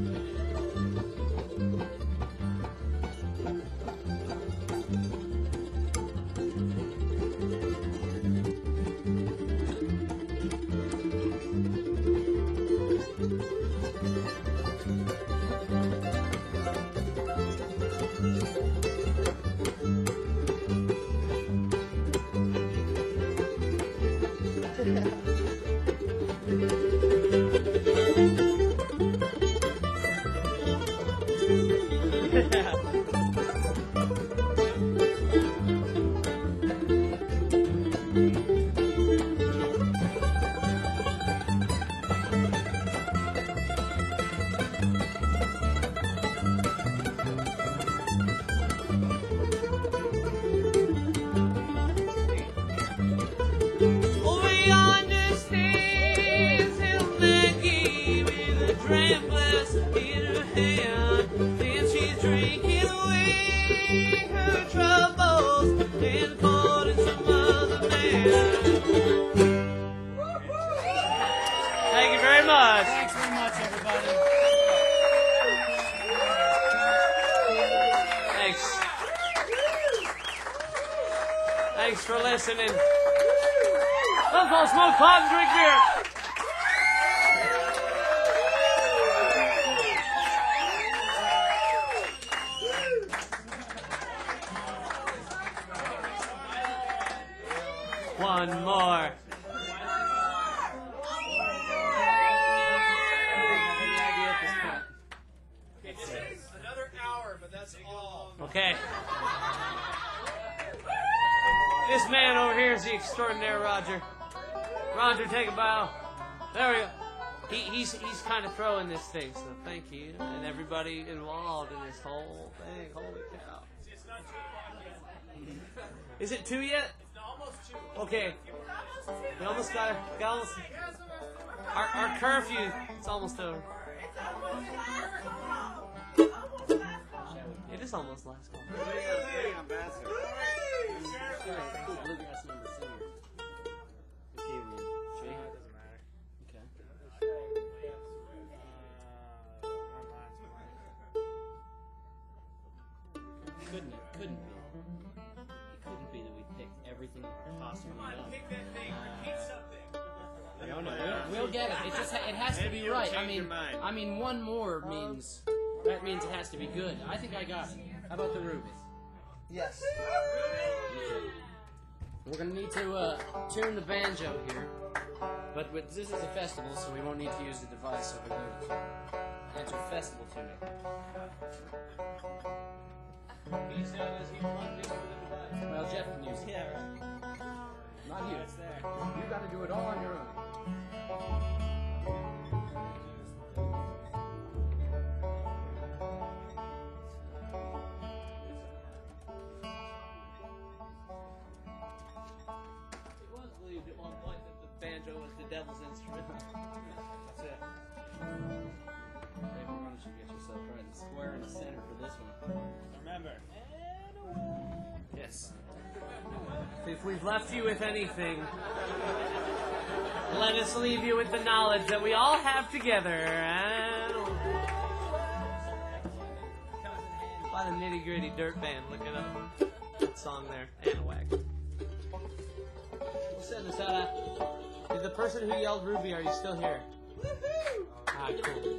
Speaker 1: much.
Speaker 3: Thanks very much, everybody.
Speaker 1: Thanks. Thanks for listening. Let's all smoke pot and drink beer. One more.
Speaker 2: Another hour, but that's all.
Speaker 1: Okay. This man over here is the extraordinary Roger. Roger, take a bow. There we go. He, he's he's kind of throwing this thing, so thank you. And everybody involved in this whole thing. Holy cow. Is it two yet? Okay. We almost got, got almost, our, our curfew, it's almost over. It is almost last call.
Speaker 3: Bluegrass number singer. Okay, Jay.
Speaker 2: Doesn't matter.
Speaker 3: Okay. Couldn't it? Couldn't be. It couldn't be that we picked everything possible. Come on, pick that thing. Repeat something. No, no, we'll, we'll get it. It just ha- it has to
Speaker 5: Maybe
Speaker 3: be
Speaker 5: you'll
Speaker 3: right. I
Speaker 5: change
Speaker 3: mean,
Speaker 5: your mind.
Speaker 3: I mean, one more means that means it has to be good. I think I got it. How about the Ruby?
Speaker 7: Yes.
Speaker 3: We're gonna need to uh, tune the banjo here, but with, this is a festival, so we won't need to use the device over there. Enter festival tuning. Well, Jeff can use it.
Speaker 2: Yeah, right.
Speaker 3: Not you.
Speaker 2: It's there.
Speaker 3: You got to do it all on your own.
Speaker 1: It was believed at one point that the banjo was the devil's instrument. That's it.
Speaker 3: Maybe why don't you get yourself right and square in the center for this one?
Speaker 2: Remember.
Speaker 1: Yes. If we've left you with anything, let us leave you with the knowledge that we all have together. And by the Nitty Gritty Dirt Band, look it up. That song there, Anahuac. We'll send this out. Did the person who yelled Ruby, are you still here? Ah, cool.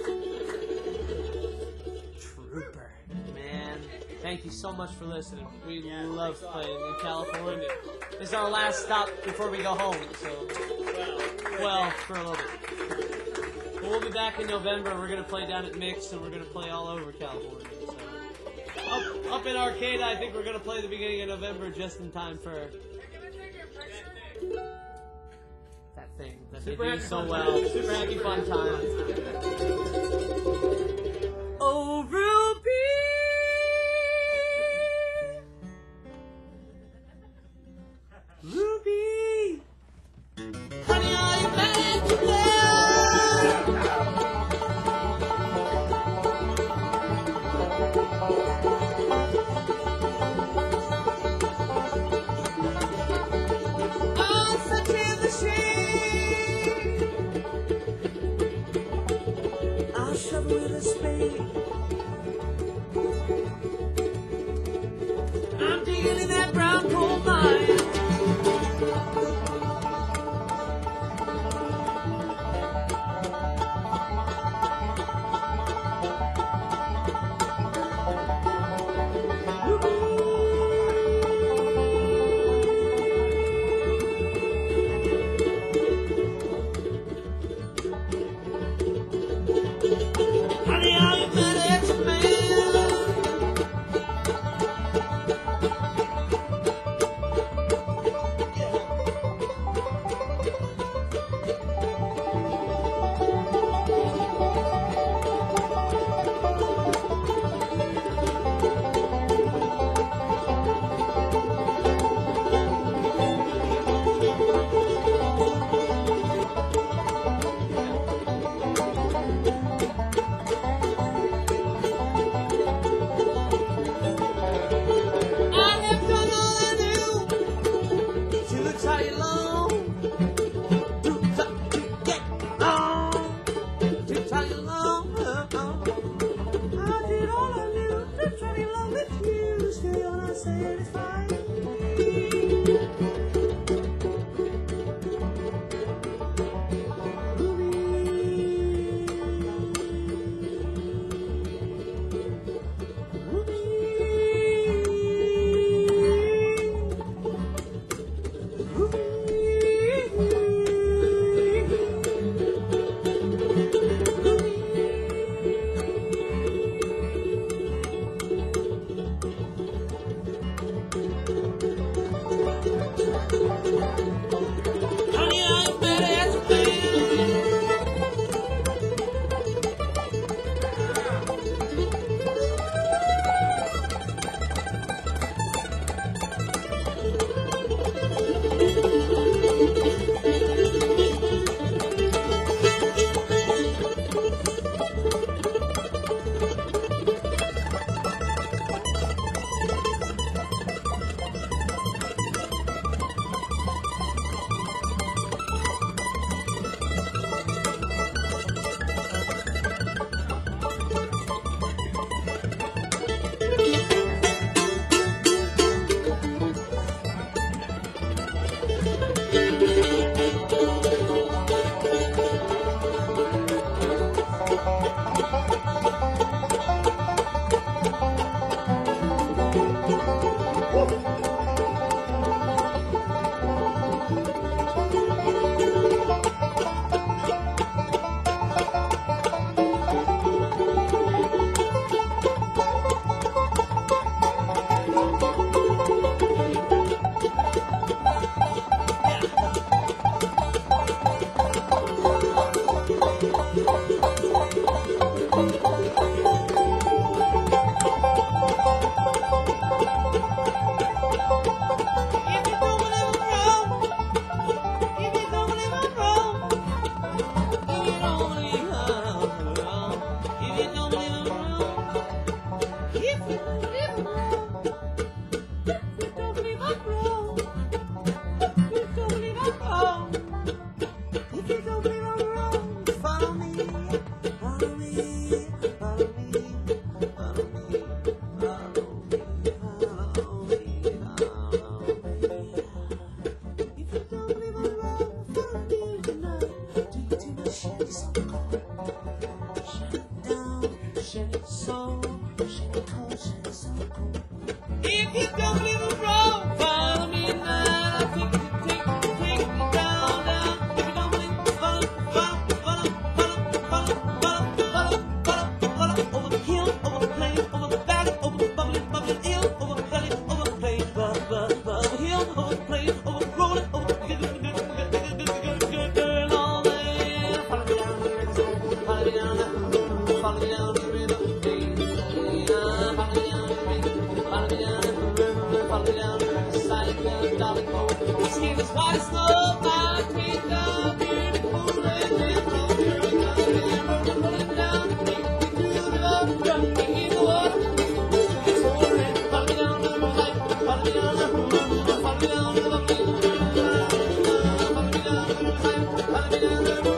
Speaker 1: Trooper. Man, thank you so much for listening. We love playing in California. This is our last stop before we go home, so... Well, for a little bit. But we'll be back in November. We're going to play down at Mix, and we're going to play all over California. So. Up, up in Arcade, I think we're going to play the beginning of November just in time for... That thing that they do so well. Super happy fun time. Oh, Ruby! Ruby! Honey, are you back today? I'm such in the shade. I'll shovel with a spade. I'm digging in that brown coal mine. Honey, If you don't leave a road, follow me now. I'll take you, take you, take me down, down. If you don't believe, follow, follow, follow, follow, follow, follow, follow, follow, follow. Over the hill, over the plain, over the valley, over the bubbly, bubbly hill, over the valley, over the plain, bu- bu- bu- over the hill, over the plain, over the rolling, over the good, good, good, good, good, good, good, good, girl, all the way. Follow me down the river, follow me down the, follow me down the river, yeah, follow me down the river, follow me down the river, follow me down the riverside, girl, darling, oh, my skin is white as snow, my teeth are beautiful, and they're so pure, and rolling down, take me to the river, jump me in the water, follow me down the riverside, follow me down the river, follow me down the river, follow me down the riverside, follow me down the river, follow me down the river,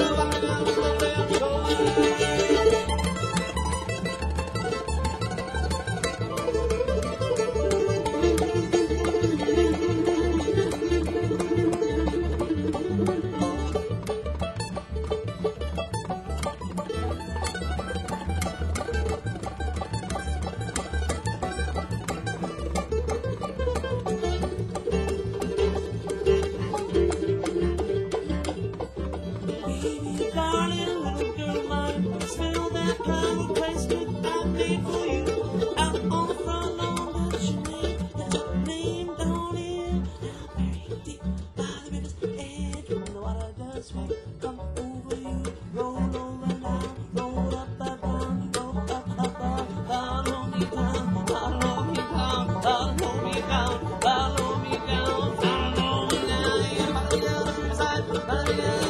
Speaker 1: darling, little girl, mine, smell that flower place that I made for you. Out on the front lawn, but you named that name down in, down very deep by the river's edge. When the water does swell, come over you, roll over now, roll up, up, down, roll up, up, up, follow me down, follow me down, follow me down, follow me down, follow me down, yeah, follow me down the riverside, follow me down.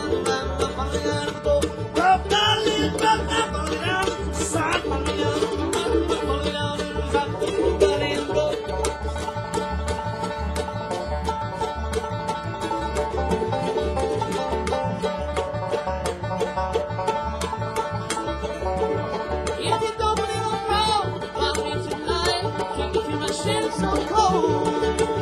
Speaker 1: If you don't believe I'm wrong, follow me tonight. Can't you feel my skin so cold?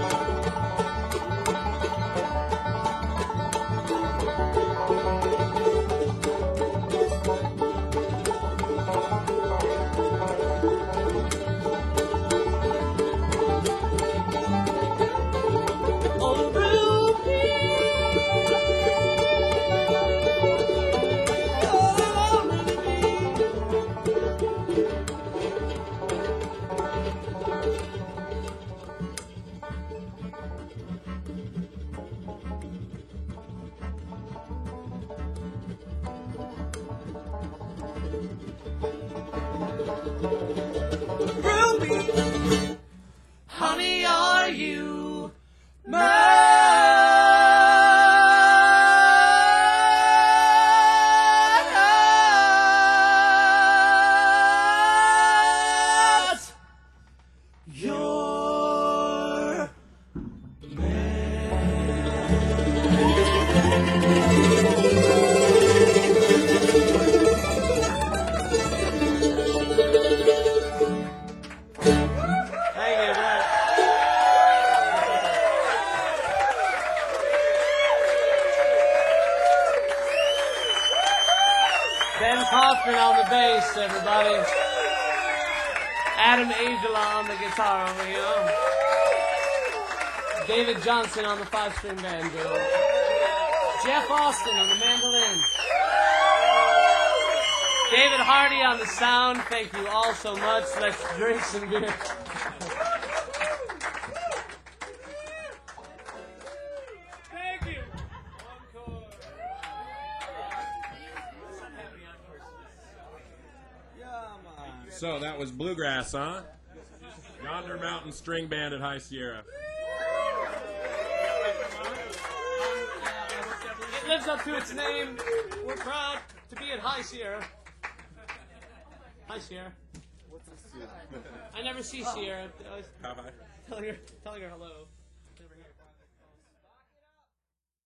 Speaker 1: Oh, Ruby. Ruby, honey, are you mad? You're
Speaker 2: Thank you, Brett.
Speaker 1: Ben Kaufman on the bass, everybody. Adam Angela on the guitar over here. David Johnson on the five-string banjo. Jeff Austin on the mandolin. David Hardy on the sound. Thank you all so much. Let's drink some beer. Thank you.
Speaker 7: So that was Bluegrass, huh? Yonder Mountain String Band at High Sierra.
Speaker 1: It lives up to its name. We're proud to be at High Sierra. Hi, Sierra. I never see Sierra. I always
Speaker 7: Hi.
Speaker 1: tell her, tell her hello.